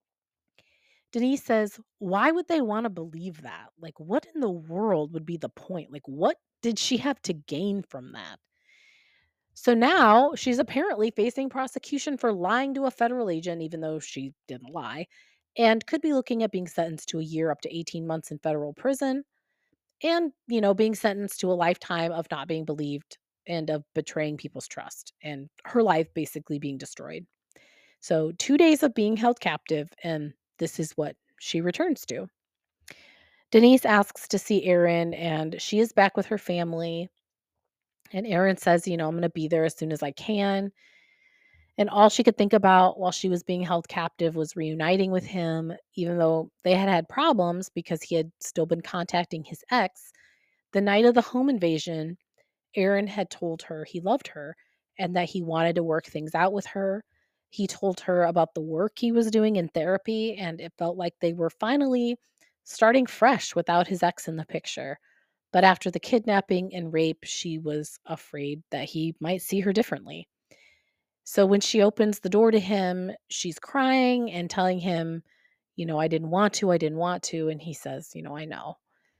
Denise says, why would they want to believe that? Like, what in the world would be the point? Like, what did she have to gain from that? So now she's apparently facing prosecution for lying to a federal agent, even though she didn't lie, and could be looking at being sentenced to a year up to 18 months in federal prison and, being sentenced to a lifetime of not being believed and of betraying people's trust and her life basically being destroyed. So 2 days of being held captive, and this is what she returns to. Denise asks to see Aaron, and she is back with her family. And Aaron says, I'm going to be there as soon as I can. And all she could think about while she was being held captive was reuniting with him, even though they had had problems because he had still been contacting his ex. The night of the home invasion, Aaron had told her he loved her and that he wanted to work things out with her. He told her about the work he was doing in therapy, and it felt like they were finally starting fresh without his ex in the picture. But after the kidnapping and rape, she was afraid that he might see her differently. So when she opens the door to him, she's crying and telling him, I didn't want to, I didn't want to. And he says, I know.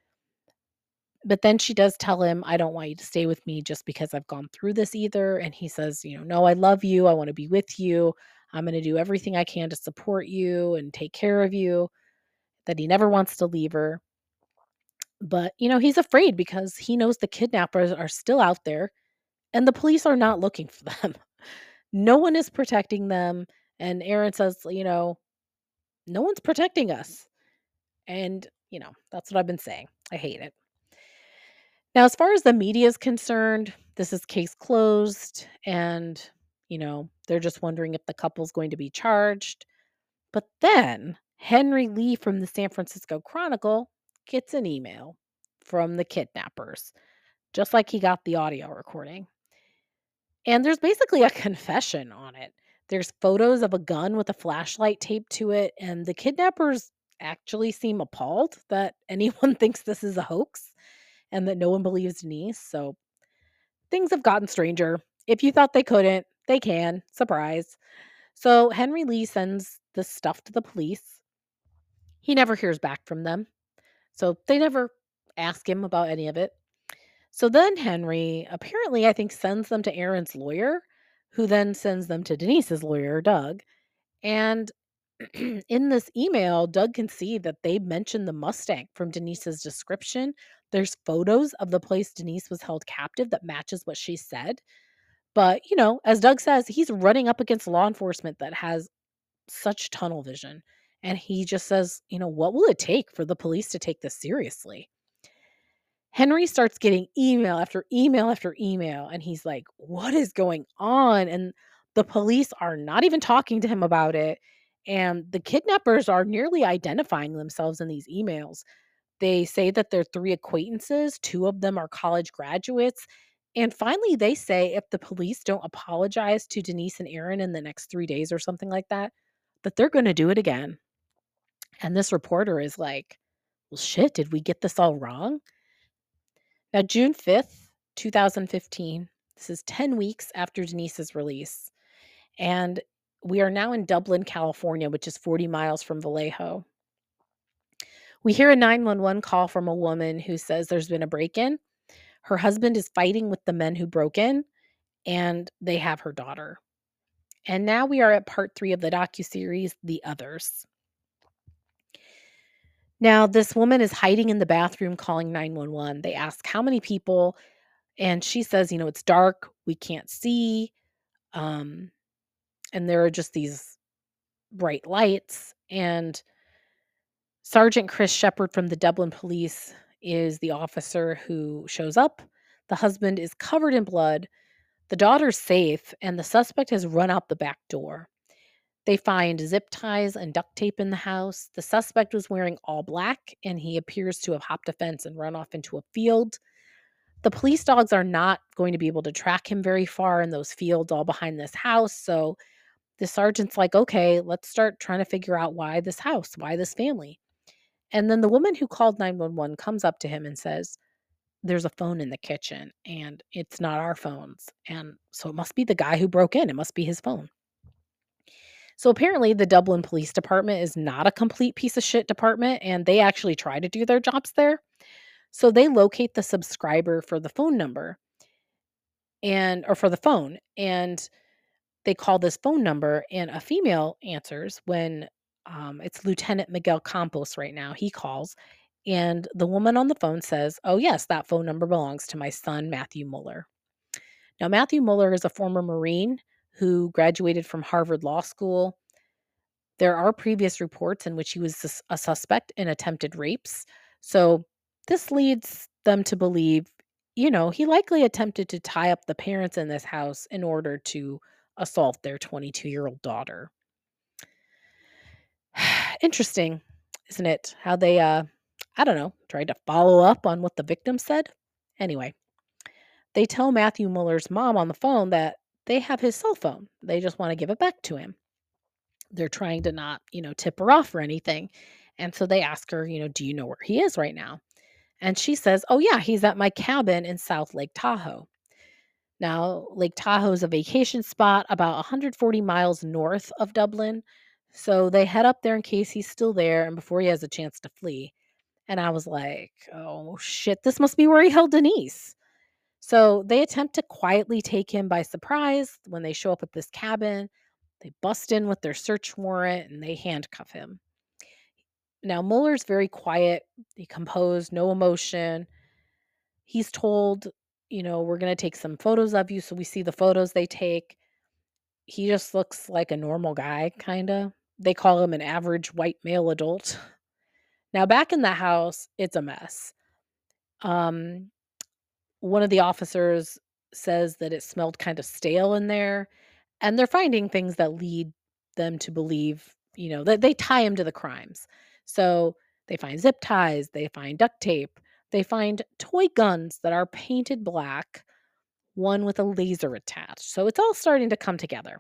But then she does tell him, I don't want you to stay with me just because I've gone through this either. And he says, no, I love you. I want to be with you. I'm going to do everything I can to support you and take care of you. That he never wants to leave her. But, he's afraid because he knows the kidnappers are still out there and the police are not looking for them. No one is protecting them. And Aaron says, no one's protecting us. And, that's what I've been saying. I hate it. Now, as far as the media is concerned, this is case closed. And, they're just wondering if the couple's going to be charged. But then Henry Lee from the San Francisco Chronicle gets an email from the kidnappers, just like he got the audio recording. And there's basically a confession on it. There's photos of a gun with a flashlight taped to it, and the kidnappers actually seem appalled that anyone thinks this is a hoax and that no one believes Denise. So things have gotten stranger. If you thought they couldn't, they can. Surprise. So Henry Lee sends the stuff to the police. He never hears back from them. So they never ask him about any of it. So then Henry apparently, I think, sends them to Aaron's lawyer, who then sends them to Denise's lawyer, Doug. And in this email, Doug can see that they mentioned the Mustang from Denise's description. There's photos of the place Denise was held captive that matches what she said. But, as Doug says, he's running up against law enforcement that has such tunnel vision. And he just says, what will it take for the police to take this seriously? Henry starts getting email after email after email, and he's like, "What is going on?" And the police are not even talking to him about it, and the kidnappers are nearly identifying themselves in these emails. They say that they're 3 acquaintances, 2 of them are college graduates, and finally, they say if the police don't apologize to Denise and Aaron in the next 3 days or something like that they're gonna do it again. And this reporter is like, "Well, shit, did we get this all wrong?" Now, June 5th, 2015, this is 10 weeks after Denise's release, and we are now in Dublin, California, which is 40 miles from Vallejo. We hear a 911 call from a woman who says there's been a break in. Her husband is fighting with the men who broke in, and they have her daughter. And now we are at part 3 of the docuseries, The Others. Now, this woman is hiding in the bathroom calling 911. They ask how many people, and she says, it's dark, we can't see. Um, and there are just these bright lights. And Sergeant Chris Shepard from the Dublin police is the officer who shows up. The husband is covered in blood. The daughter's safe, and the suspect has run out the back door. They find zip ties and duct tape in the house. The suspect was wearing all black, and he appears to have hopped a fence and run off into a field. The police dogs are not going to be able to track him very far in those fields all behind this house. So the sergeant's like, okay, let's start trying to figure out why this house, why this family. And then the woman who called 911 comes up to him and says, there's a phone in the kitchen and it's not our phones. And so it must be the guy who broke in. It must be his phone. So apparently, the Dublin Police Department is not a complete piece of shit department, and they actually try to do their jobs there. So they locate the subscriber for the phone number or for the phone, and they call this phone number, and a female answers when it's Lieutenant Miguel Campos right now. He calls, and the woman on the phone says, "Oh yes, that phone number belongs to my son, Matthew Mueller." Now, Matthew Mueller is a former Marine who graduated from Harvard Law School. There are previous reports in which he was a suspect in attempted rapes. So this leads them to believe, he likely attempted to tie up the parents in this house in order to assault their 22-year-old daughter. Interesting, isn't it? How they, I don't know, tried to follow up on what the victim said. Anyway, They tell Matthew Muller's mom on the phone that they have his cell phone. They just want to give it back to him. They're trying to not, tip her off or anything. And so they ask her, do you know where he is right now? And she says, oh, yeah, he's at my cabin in South Lake Tahoe. Now, Lake Tahoe is a vacation spot about 140 miles north of Dublin. So they head up there in case he's still there and before he has a chance to flee. And I was like, oh, shit, this must be where he held Denise. So they attempt to quietly take him by surprise when they show up at this cabin. They bust in with their search warrant and they handcuff him. Now, Muller's very quiet, he composed, no emotion. He's told, we're going to take some photos of you. So we see the photos they take. He just looks like a normal guy, kind of. They call him an average white male adult. Now, back in the house, it's a mess. Um, One of the officers says that it smelled kind of stale in there, and they're finding things that lead them to believe, that they tie him to the crimes. So they find zip ties, they find duct tape, they find toy guns that are painted black, one with a laser attached. So it's all starting to come together.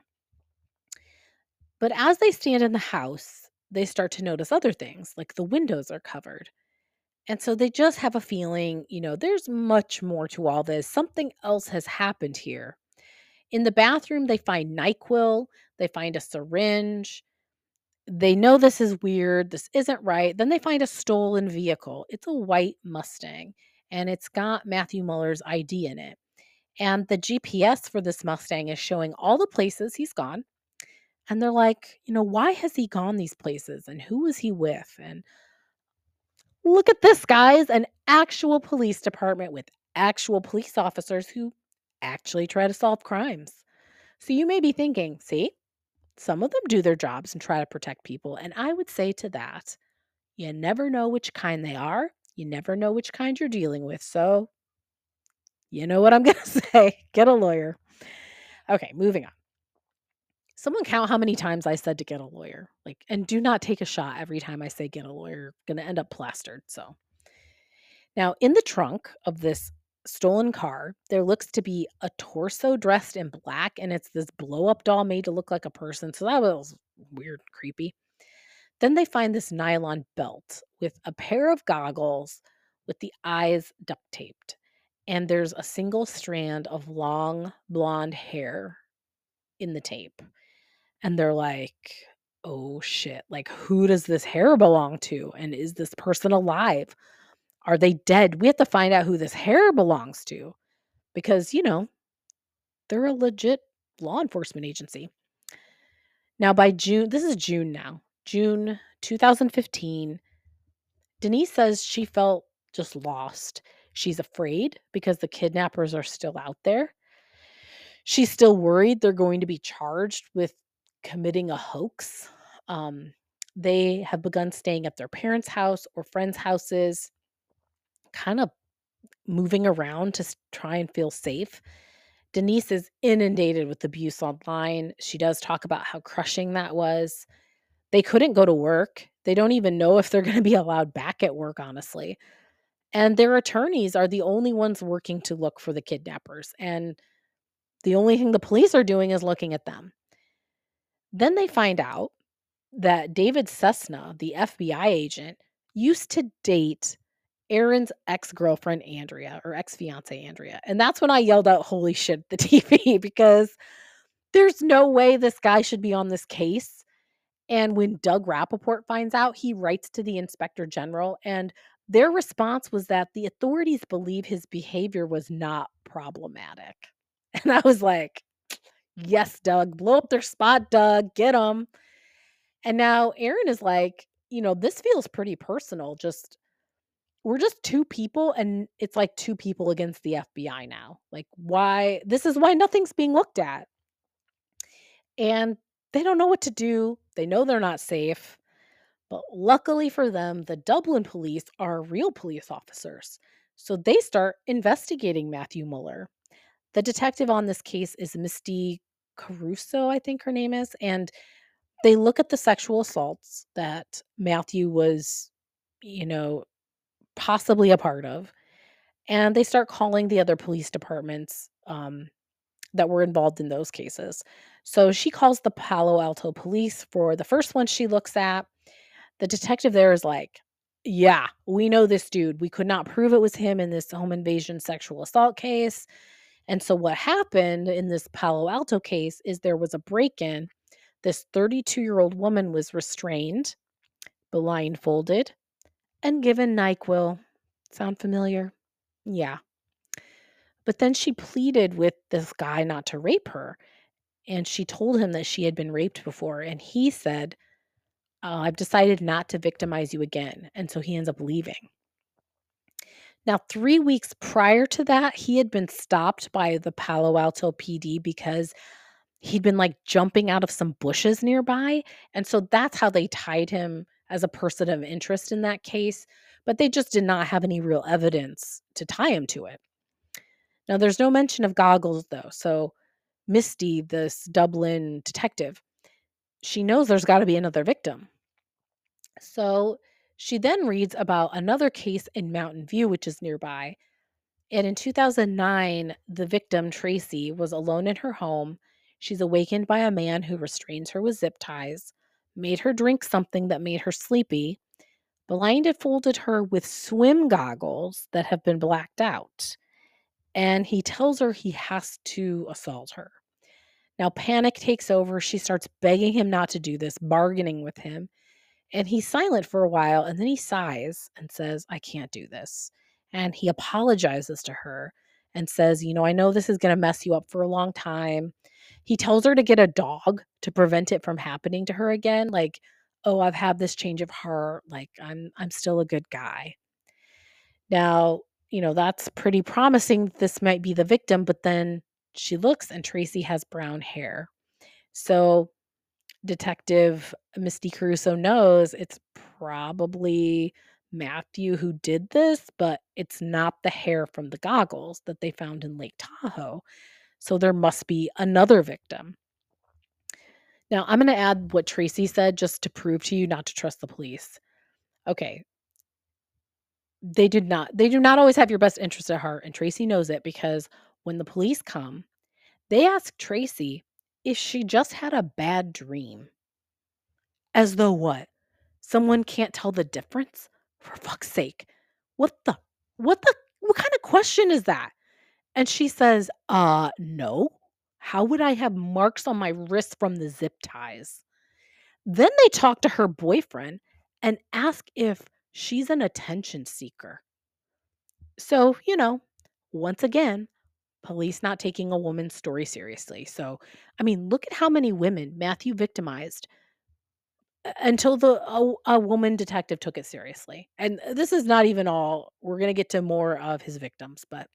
But as they stand in the house, they start to notice other things, like the windows are covered. And so they just have a feeling, there's much more to all this. Something else has happened here. In the bathroom, they find NyQuil, they find a syringe. They know this is weird, this isn't right. Then they find a stolen vehicle. It's a white Mustang, and it's got Matthew Muller's ID in it. And the GPS for this Mustang is showing all the places he's gone. And they're like, why has he gone these places? And who is he with? And look at this, guys, an actual police department with actual police officers who actually try to solve crimes. So you may be thinking, see, some of them do their jobs and try to protect people. And I would say to that, you never know which kind they are. You never know which kind you're dealing with. So, you know what I'm going to say. Get a lawyer. Okay, moving on. Someone count how many times I said to get a lawyer. And do not take a shot every time I say get a lawyer. You're going to end up plastered. So, now in the trunk of this stolen car, there looks to be a torso dressed in black, and it's this blow up doll made to look like a person. So that was weird, creepy. Then they find this nylon belt with a pair of goggles with the eyes duct taped. And there's a single strand of long blonde hair in the tape. And they're like, oh shit, like who does this hair belong to? And is this person alive? Are they dead? We have to find out who this hair belongs to because, they're a legit law enforcement agency. Now, by June, this is June now, June 2015, Denise says she felt just lost. She's afraid because the kidnappers are still out there. She's still worried they're going to be charged with committing a hoax. Um, they have begun staying at their parents' house or friends' houses, kind of moving around to try and feel safe. Denise is inundated with abuse online. She does talk about how crushing that was. They couldn't go to work. They don't even know if they're going to be allowed back at work, honestly. And their attorneys are the only ones working to look for the kidnappers. And the only thing the police are doing is looking at them. Then they find out that David Cessna, the FBI agent, used to date Aaron's ex-girlfriend, Andrea, or ex-fiance, Andrea. And that's when I yelled out, holy shit, at the TV, because there's no way this guy should be on this case. And when Doug Rappaport finds out, he writes to the inspector general, and their response was that the authorities believe his behavior was not problematic. And I was like, yes, Doug, blow up their spot, Doug, get them. And now Aaron is like, this feels pretty personal. We're just two people, and it's like two people against the FBI now. Like, why? This is why nothing's being looked at. And they don't know what to do. They know they're not safe. But luckily for them, the Dublin police are real police officers. So they start investigating Matthew Muller. The detective on this case is Misty Caruso, I think her name is. And they look at the sexual assaults that Matthew was, you know, possibly a part of. And they start calling the other police departments that were involved in those cases. So she calls the Palo Alto police for the first one she looks at. The detective there is like, yeah, we know this dude. We could not prove it was him in this home invasion sexual assault case. And so what happened in this Palo Alto case is there was a break-in. This 32-year-old woman was restrained, blindfolded, and given NyQuil. Sound familiar? Yeah. But then she pleaded with this guy not to rape her, and she told him that she had been raped before, and he said, "I've decided not to victimize you again," and so he ends up leaving. Now, 3 weeks prior to that, he had been stopped by the Palo Alto PD because he'd been, like, jumping out of some bushes nearby, and so that's how they tied him as a person of interest in that case, but they just did not have any real evidence to tie him to it. Now, there's no mention of goggles, though, so Misty, this Dublin detective, she knows there's gotta be another victim. So, she then reads about another case in Mountain View, which is nearby, and in 2009, the victim, Tracy, was alone in her home. She's awakened by a man who restrains her with zip ties, made her drink something that made her sleepy, blindfolded her with swim goggles that have been blacked out, and he tells her he has to assault her. Now, panic takes over. She starts begging him not to do this, bargaining with him. And he's silent for a while, and then he sighs and says, "I can't do this." And he apologizes to her and says, "I know this is going to mess you up for a long time." He tells her to get a dog to prevent it from happening to her again. Like, "Oh, I've had this change of heart. Like, I'm still a good guy." Now, that's pretty promising that this might be the victim, but then she looks and Tracy has brown hair. So Detective Misty Caruso knows it's probably Matthew who did this, but it's not the hair from the goggles that they found in Lake Tahoe. So there must be another victim. Now, I'm going to add what Tracy said just to prove to you not to trust the police. Okay, they do not always have your best interest at heart, and Tracy knows it because when the police come, they ask Tracy if she just had a bad dream. As though what? Someone can't tell the difference? For fuck's sake. What the what kind of question is that? And she says, no. How would I have marks on my wrist from the zip ties?" Then they talk to her boyfriend and ask if she's an attention seeker. So, once again, police not taking a woman's story seriously. So, I mean, look at how many women Matthew victimized until a woman detective took it seriously. And this is not even all. We're going to get to more of his victims, but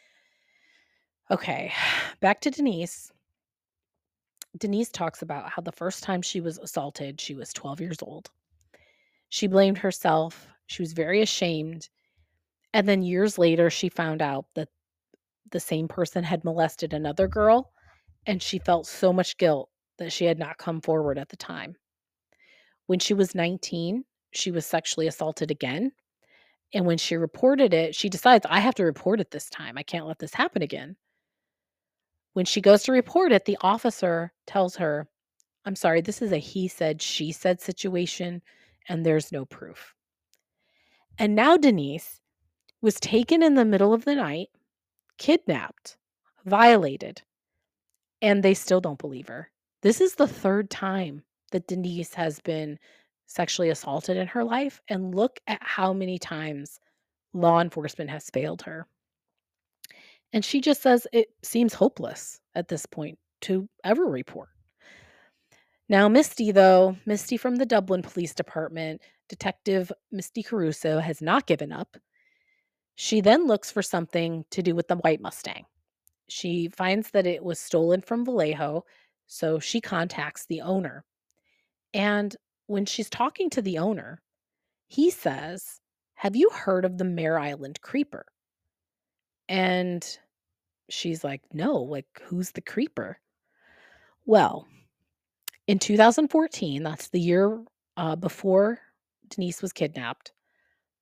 okay. Back to Denise. Denise talks about how the first time she was assaulted, she was 12 years old. She blamed herself. She was very ashamed. And then years later, she found out that the same person had molested another girl, and she felt so much guilt that she had not come forward at the time. When she was 19, she was sexually assaulted again. And when she reported it, she decides, "I have to report it this time. I can't let this happen again." When she goes to report it, the officer tells her, "I'm sorry, this is a he said, she said situation, and there's no proof." And now Denise was taken in the middle of the night, kidnapped, violated, and they still don't believe her. This is the third time that Denise has been sexually assaulted in her life, and look at how many times law enforcement has failed her. And she just says it seems hopeless at this point to ever report. Now, Misty from the Dublin Police Department, Detective Misty Caruso, has not given up. She then looks for something to do with the white Mustang. She finds that it was stolen from Vallejo, so she contacts the owner. And when she's talking to the owner, he says, "Have you heard of the Mare Island Creeper?" And she's like, "No, like, who's the creeper?" Well, in 2014, that's the year before Denise was kidnapped,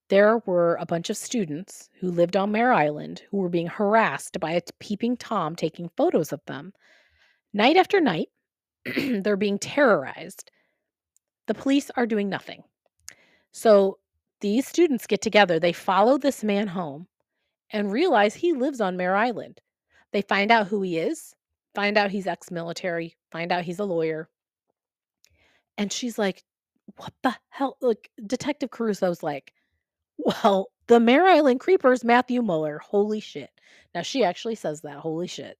There were a bunch of students who lived on Mare Island who were being harassed by a peeping Tom taking photos of them. Night after night, they're being terrorized. The police are doing nothing. So these students get together, they follow this man home and realize he lives on Mare Island. They find out who he is, find out he's ex military, find out he's a lawyer. And she's like, "What the hell?" Like, Detective Caruso's like, "Well, the Mare Island Creeper's Matthew Muller. Holy shit." Now, she actually says that, holy shit.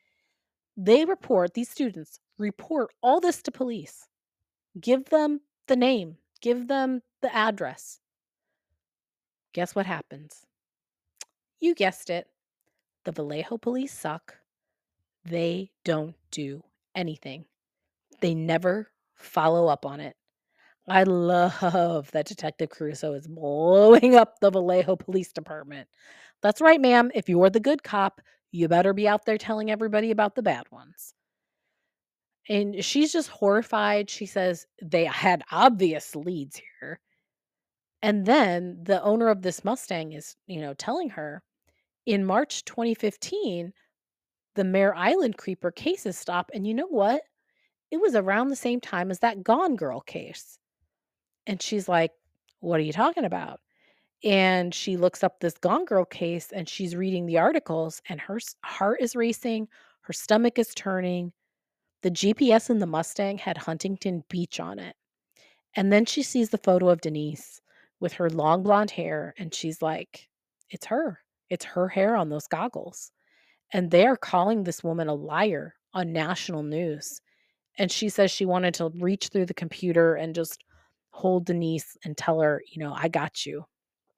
These students report all this to police, give them the name, give them the address. Guess what happens? You guessed it. The Vallejo police suck. They don't do anything. They never follow up on it. I love that Detective Caruso is blowing up the Vallejo Police Department. That's right, ma'am. If you're the good cop, you better be out there telling everybody about the bad ones. And she's just horrified. She says they had obvious leads here. And then the owner of this Mustang is, telling her in March 2015, the Mare Island Creeper cases stop. And you know what? It was around the same time as that Gone Girl case. And she's like, "What are you talking about?" And she looks up this Gone Girl case and she's reading the articles, and her heart is racing, her stomach is turning. The GPS in the Mustang had Huntington Beach on it. And then she sees the photo of Denise with her long blonde hair, and she's like, "It's her. It's her hair on those goggles." And they are calling this woman a liar on national news. And she says she wanted to reach through the computer and just hold Denise and tell her, "I got you."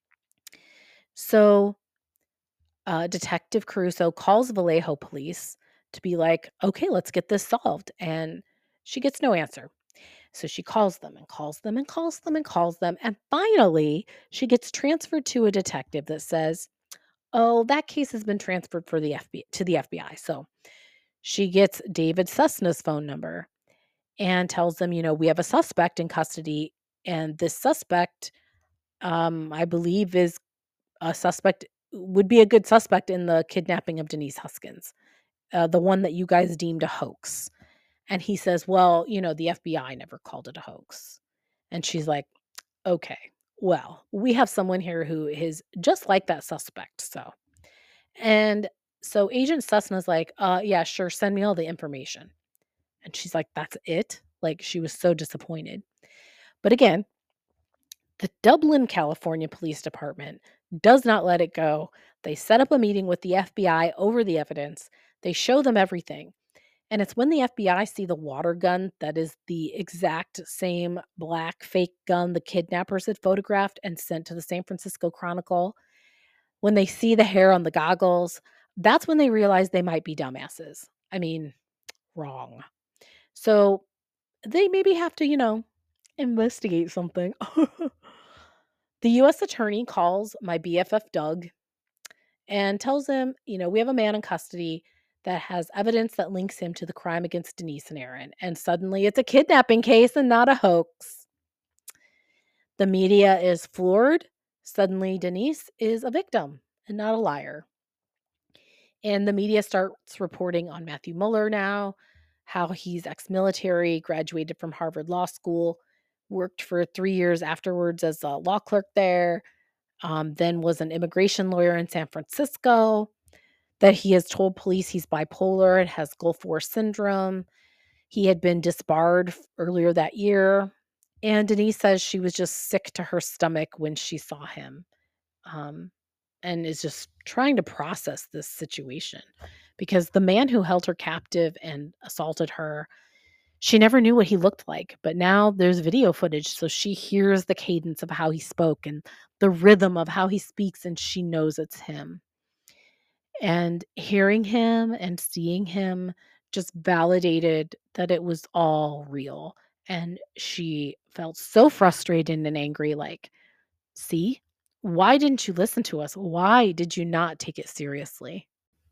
So, Detective Caruso calls Vallejo police to be like, "Okay, let's get this solved." And she gets no answer. So she calls them and calls them and calls them and calls them. And finally, she gets transferred to a detective that says, "Oh, that case has been transferred for the to the FBI." So she gets David Cessna's phone number and tells them, "We have a suspect in custody. And this suspect, I believe, is a suspect, would be a good suspect in the kidnapping of Denise Huskins, the one that you guys deemed a hoax." And he says, "Well, the FBI never called it a hoax." And she's like, "Okay, well, we have someone here who is just like that suspect." And so Agent Cessna's like, Yeah, sure, send me all the information." And she's like, "That's it?" Like, she was so disappointed. But again, the Dublin, California Police Department does not let it go. They set up a meeting with the FBI over the evidence. They show them everything. And it's when the FBI see the water gun that is the exact same black fake gun the kidnappers had photographed and sent to the San Francisco Chronicle. When they see the hair on the goggles, that's when they realize they might be dumbasses. I mean, wrong. So they maybe have to, investigate something. The US attorney calls my BFF Doug and tells him, "We have a man in custody that has evidence that links him to the crime against Denise and Aaron." And suddenly it's a kidnapping case and not a hoax. The media is floored. Suddenly Denise is a victim and not a liar. And the media starts reporting on Matthew Muller now, how he's ex military, graduated from Harvard Law School, worked for 3 years afterwards as a law clerk there, then was an immigration lawyer in San Francisco, that he has told police he's bipolar and has Gulf War syndrome. He had been disbarred earlier that year. And Denise says she was just sick to her stomach when she saw him, um, and is just trying to process this situation because the man who held her captive and assaulted her, she never knew what he looked like. But now there's video footage. So she hears the cadence of how he spoke and the rhythm of how he speaks, and she knows it's him. And hearing him and seeing him just validated that it was all real. And she felt so frustrated and angry, like, "See? Why didn't you listen to us? Why did you not take it seriously?"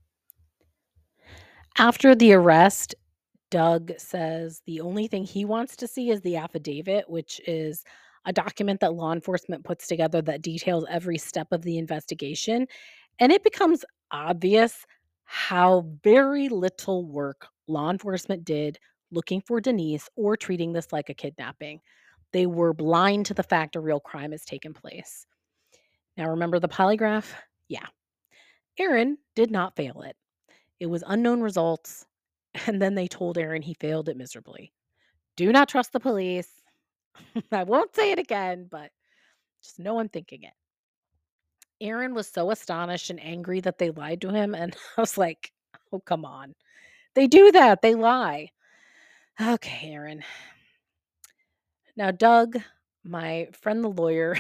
After the arrest, Doug says the only thing he wants to see is the affidavit, which is a document that law enforcement puts together that details every step of the investigation. And it becomes obvious how very little work law enforcement did looking for Denise or treating this like a kidnapping. They were blind to the fact a real crime has taken place. Now, remember the polygraph? Yeah. Aaron did not fail it. It was unknown results. And then they told Aaron he failed it miserably. Do not trust the police. I won't say it again, but just know I'm thinking it. Aaron was so astonished and angry that they lied to him. And I was like, oh, come on. They do that. They lie. Okay, Aaron. Now, Doug, my friend the lawyer,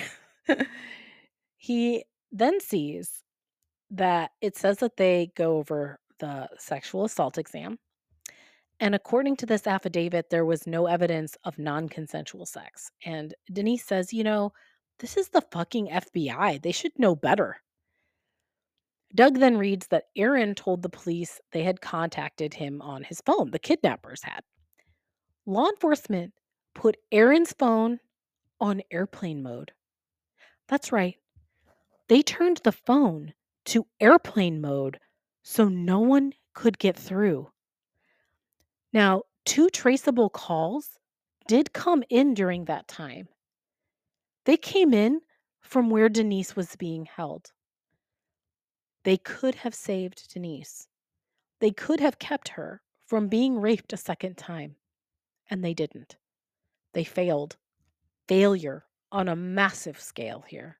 he then sees that it says that they go over the sexual assault exam. And according to this affidavit, there was no evidence of non consensual sex. And Denise says, this is the fucking FBI. They should know better. Doug then reads that Aaron told the police they had contacted him on his phone, the kidnappers had. Law enforcement put Aaron's phone on airplane mode. That's right. They turned the phone to airplane mode so no one could get through. Now, 2 traceable calls did come in during that time. They came in from where Denise was being held. They could have saved Denise. They could have kept her from being raped a second time, and they didn't. They failed. Failure on a massive scale here.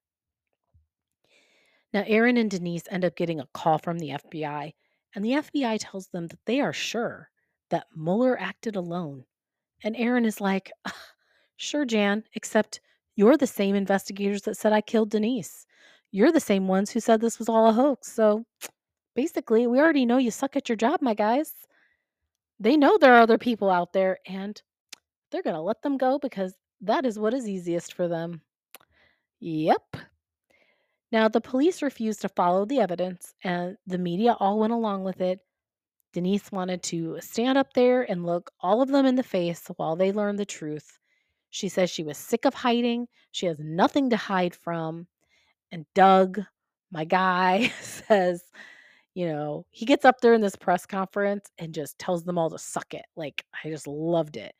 Now, Aaron and Denise end up getting a call from the FBI, and the FBI tells them that they are sure that Mueller acted alone. And Aaron is like, "Ugh, sure, Jan, except you're the same investigators that said I killed Denise. You're the same ones who said this was all a hoax. So basically, we already know you suck at your job, my guys. They know there are other people out there, and they're going to let them go because that is what is easiest for them." Yep. Now, the police refused to follow the evidence, and the media all went along with it. Denise wanted to stand up there and look all of them in the face while they learned the truth. She says she was sick of hiding. She has nothing to hide from. And Doug, my guy, says, he gets up there in this press conference and just tells them all to suck it. Like, I just loved it.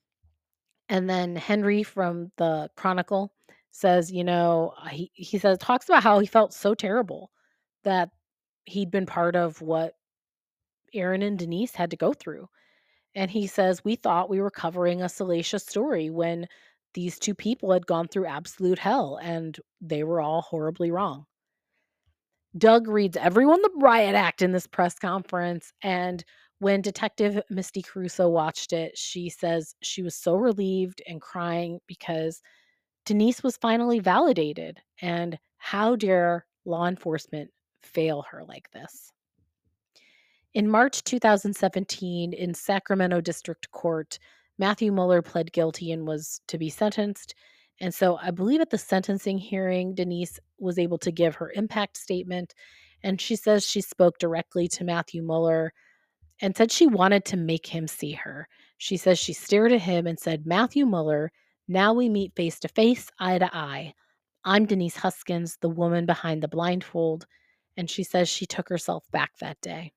And then Henry from the Chronicle says, he says, talks about how he felt so terrible that he'd been part of what Aaron and Denise had to go through. And he says, we thought we were covering a salacious story when these 2 people had gone through absolute hell and they were all horribly wrong. Doug reads everyone the riot act in this press conference. And when Detective Misty Caruso watched it, she says she was so relieved and crying because Denise was finally validated. And how dare law enforcement fail her like this? In March 2017, in Sacramento District Court, Matthew Mueller pled guilty and was to be sentenced. And so I believe at the sentencing hearing, Denise was able to give her impact statement. And she says she spoke directly to Matthew Mueller and said she wanted to make him see her. She says she stared at him and said, Matthew Mueller, now we meet face to face, eye to eye. I'm Denise Huskins, the woman behind the blindfold. And she says she took herself back that day.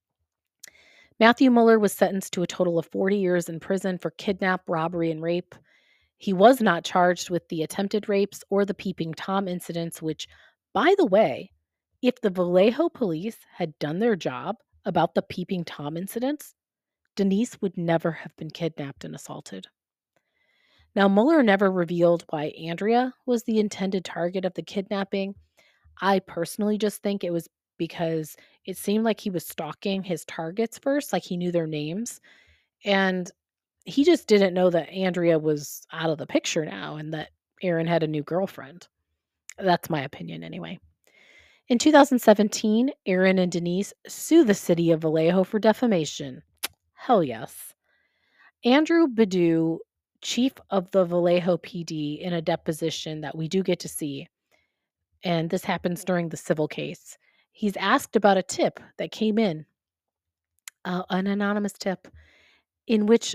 Matthew Mueller was sentenced to a total of 40 years in prison for kidnap, robbery, and rape. He was not charged with the attempted rapes or the Peeping Tom incidents, which, by the way, if the Vallejo police had done their job about the Peeping Tom incidents, Denise would never have been kidnapped and assaulted. Now, Mueller never revealed why Andrea was the intended target of the kidnapping. I personally just think it was because it seemed like he was stalking his targets first, like he knew their names. And he just didn't know that Andrea was out of the picture now and that Aaron had a new girlfriend. That's my opinion anyway. In 2017, Aaron and Denise sue the city of Vallejo for defamation. Hell yes. Andrew Badu, chief of the Vallejo PD, in a deposition that we do get to see, and this happens during the civil case. He's asked about a tip that came in, an anonymous tip, in which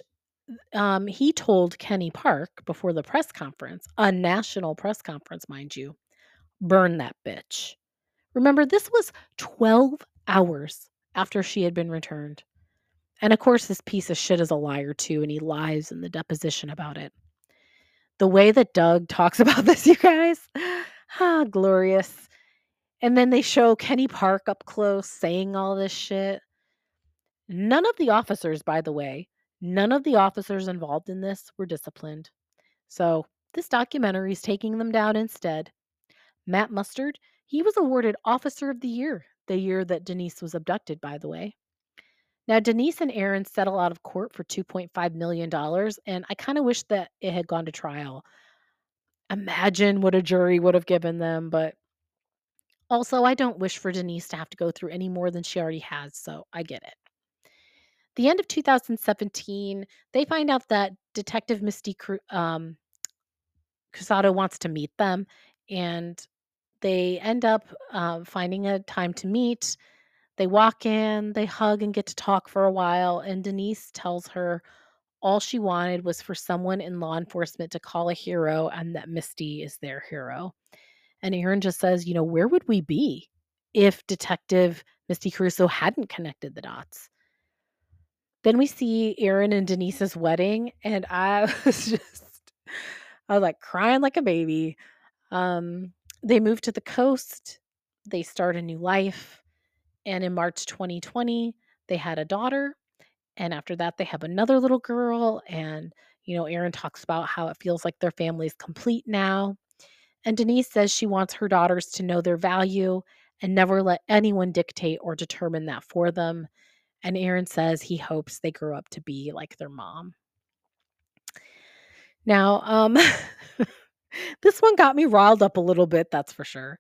He told Kenny Park before the press conference, a national press conference, mind you, burn that bitch. Remember, this was 12 hours after she had been returned. And of course, this piece of shit is a liar too, and he lies in the deposition about it. The way that Doug talks about this, you guys, glorious. And then they show Kenny Park up close saying all this shit. None of the officers, by the way, none of the officers involved in this were disciplined. So this documentary is taking them down instead. Matt Mustard, he was awarded Officer of the year that Denise was abducted, by the way. Now, Denise and Aaron settle out of court for $2.5 million, and I kind of wish that it had gone to trial. Imagine what a jury would have given them, but also I don't wish for Denise to have to go through any more than she already has, so I get it. The end of 2017, they find out that Detective Misty Cruzado wants to meet them, and they end up finding a time to meet. They walk in, they hug and get to talk for a while, and Denise tells her all she wanted was for someone in law enforcement to call a hero and that Misty is their hero. And Aaron just says, where would we be if Detective Misty Caruso hadn't connected the dots? Then we see Aaron and Denise's wedding, and I was like crying like a baby. Um, they move to the coast, they start a new life, and in March 2020, they had a daughter. And after that, they have another little girl. And, Aaron talks about how it feels like their family is complete now. And Denise says she wants her daughters to know their value and never let anyone dictate or determine that for them. And Aaron says he hopes they grow up to be like their mom. Now, this one got me riled up a little bit, that's for sure.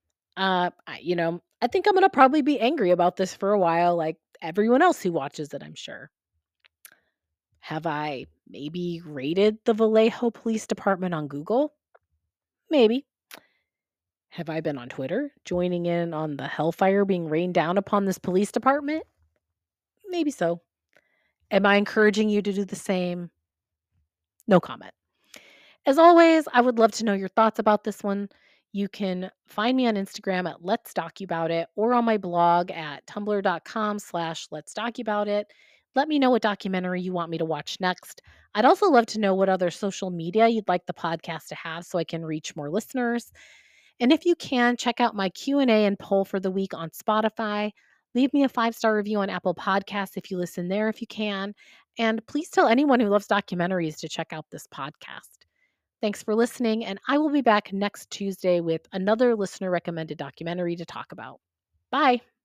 I think I'm going to probably be angry about this for a while, like everyone else who watches it, I'm sure. Have I maybe rated the Vallejo Police Department on Google? Maybe. Have I been on Twitter joining in on the hellfire being rained down upon this police department? Maybe so. Am I encouraging you to do the same? No comment. As always, I would love to know your thoughts about this one. You can find me on Instagram at Let's Doc About It or on my blog at tumblr.com/Let's Doc About It. Let me know what documentary you want me to watch next. I'd also love to know what other social media you'd like the podcast to have so I can reach more listeners. And if you can, check out my Q&A and poll for the week on Spotify. Leave me a 5-star review on Apple Podcasts if you listen there if you can. And please tell anyone who loves documentaries to check out this podcast. Thanks for listening, and I will be back next Tuesday with another listener recommended documentary to talk about. Bye.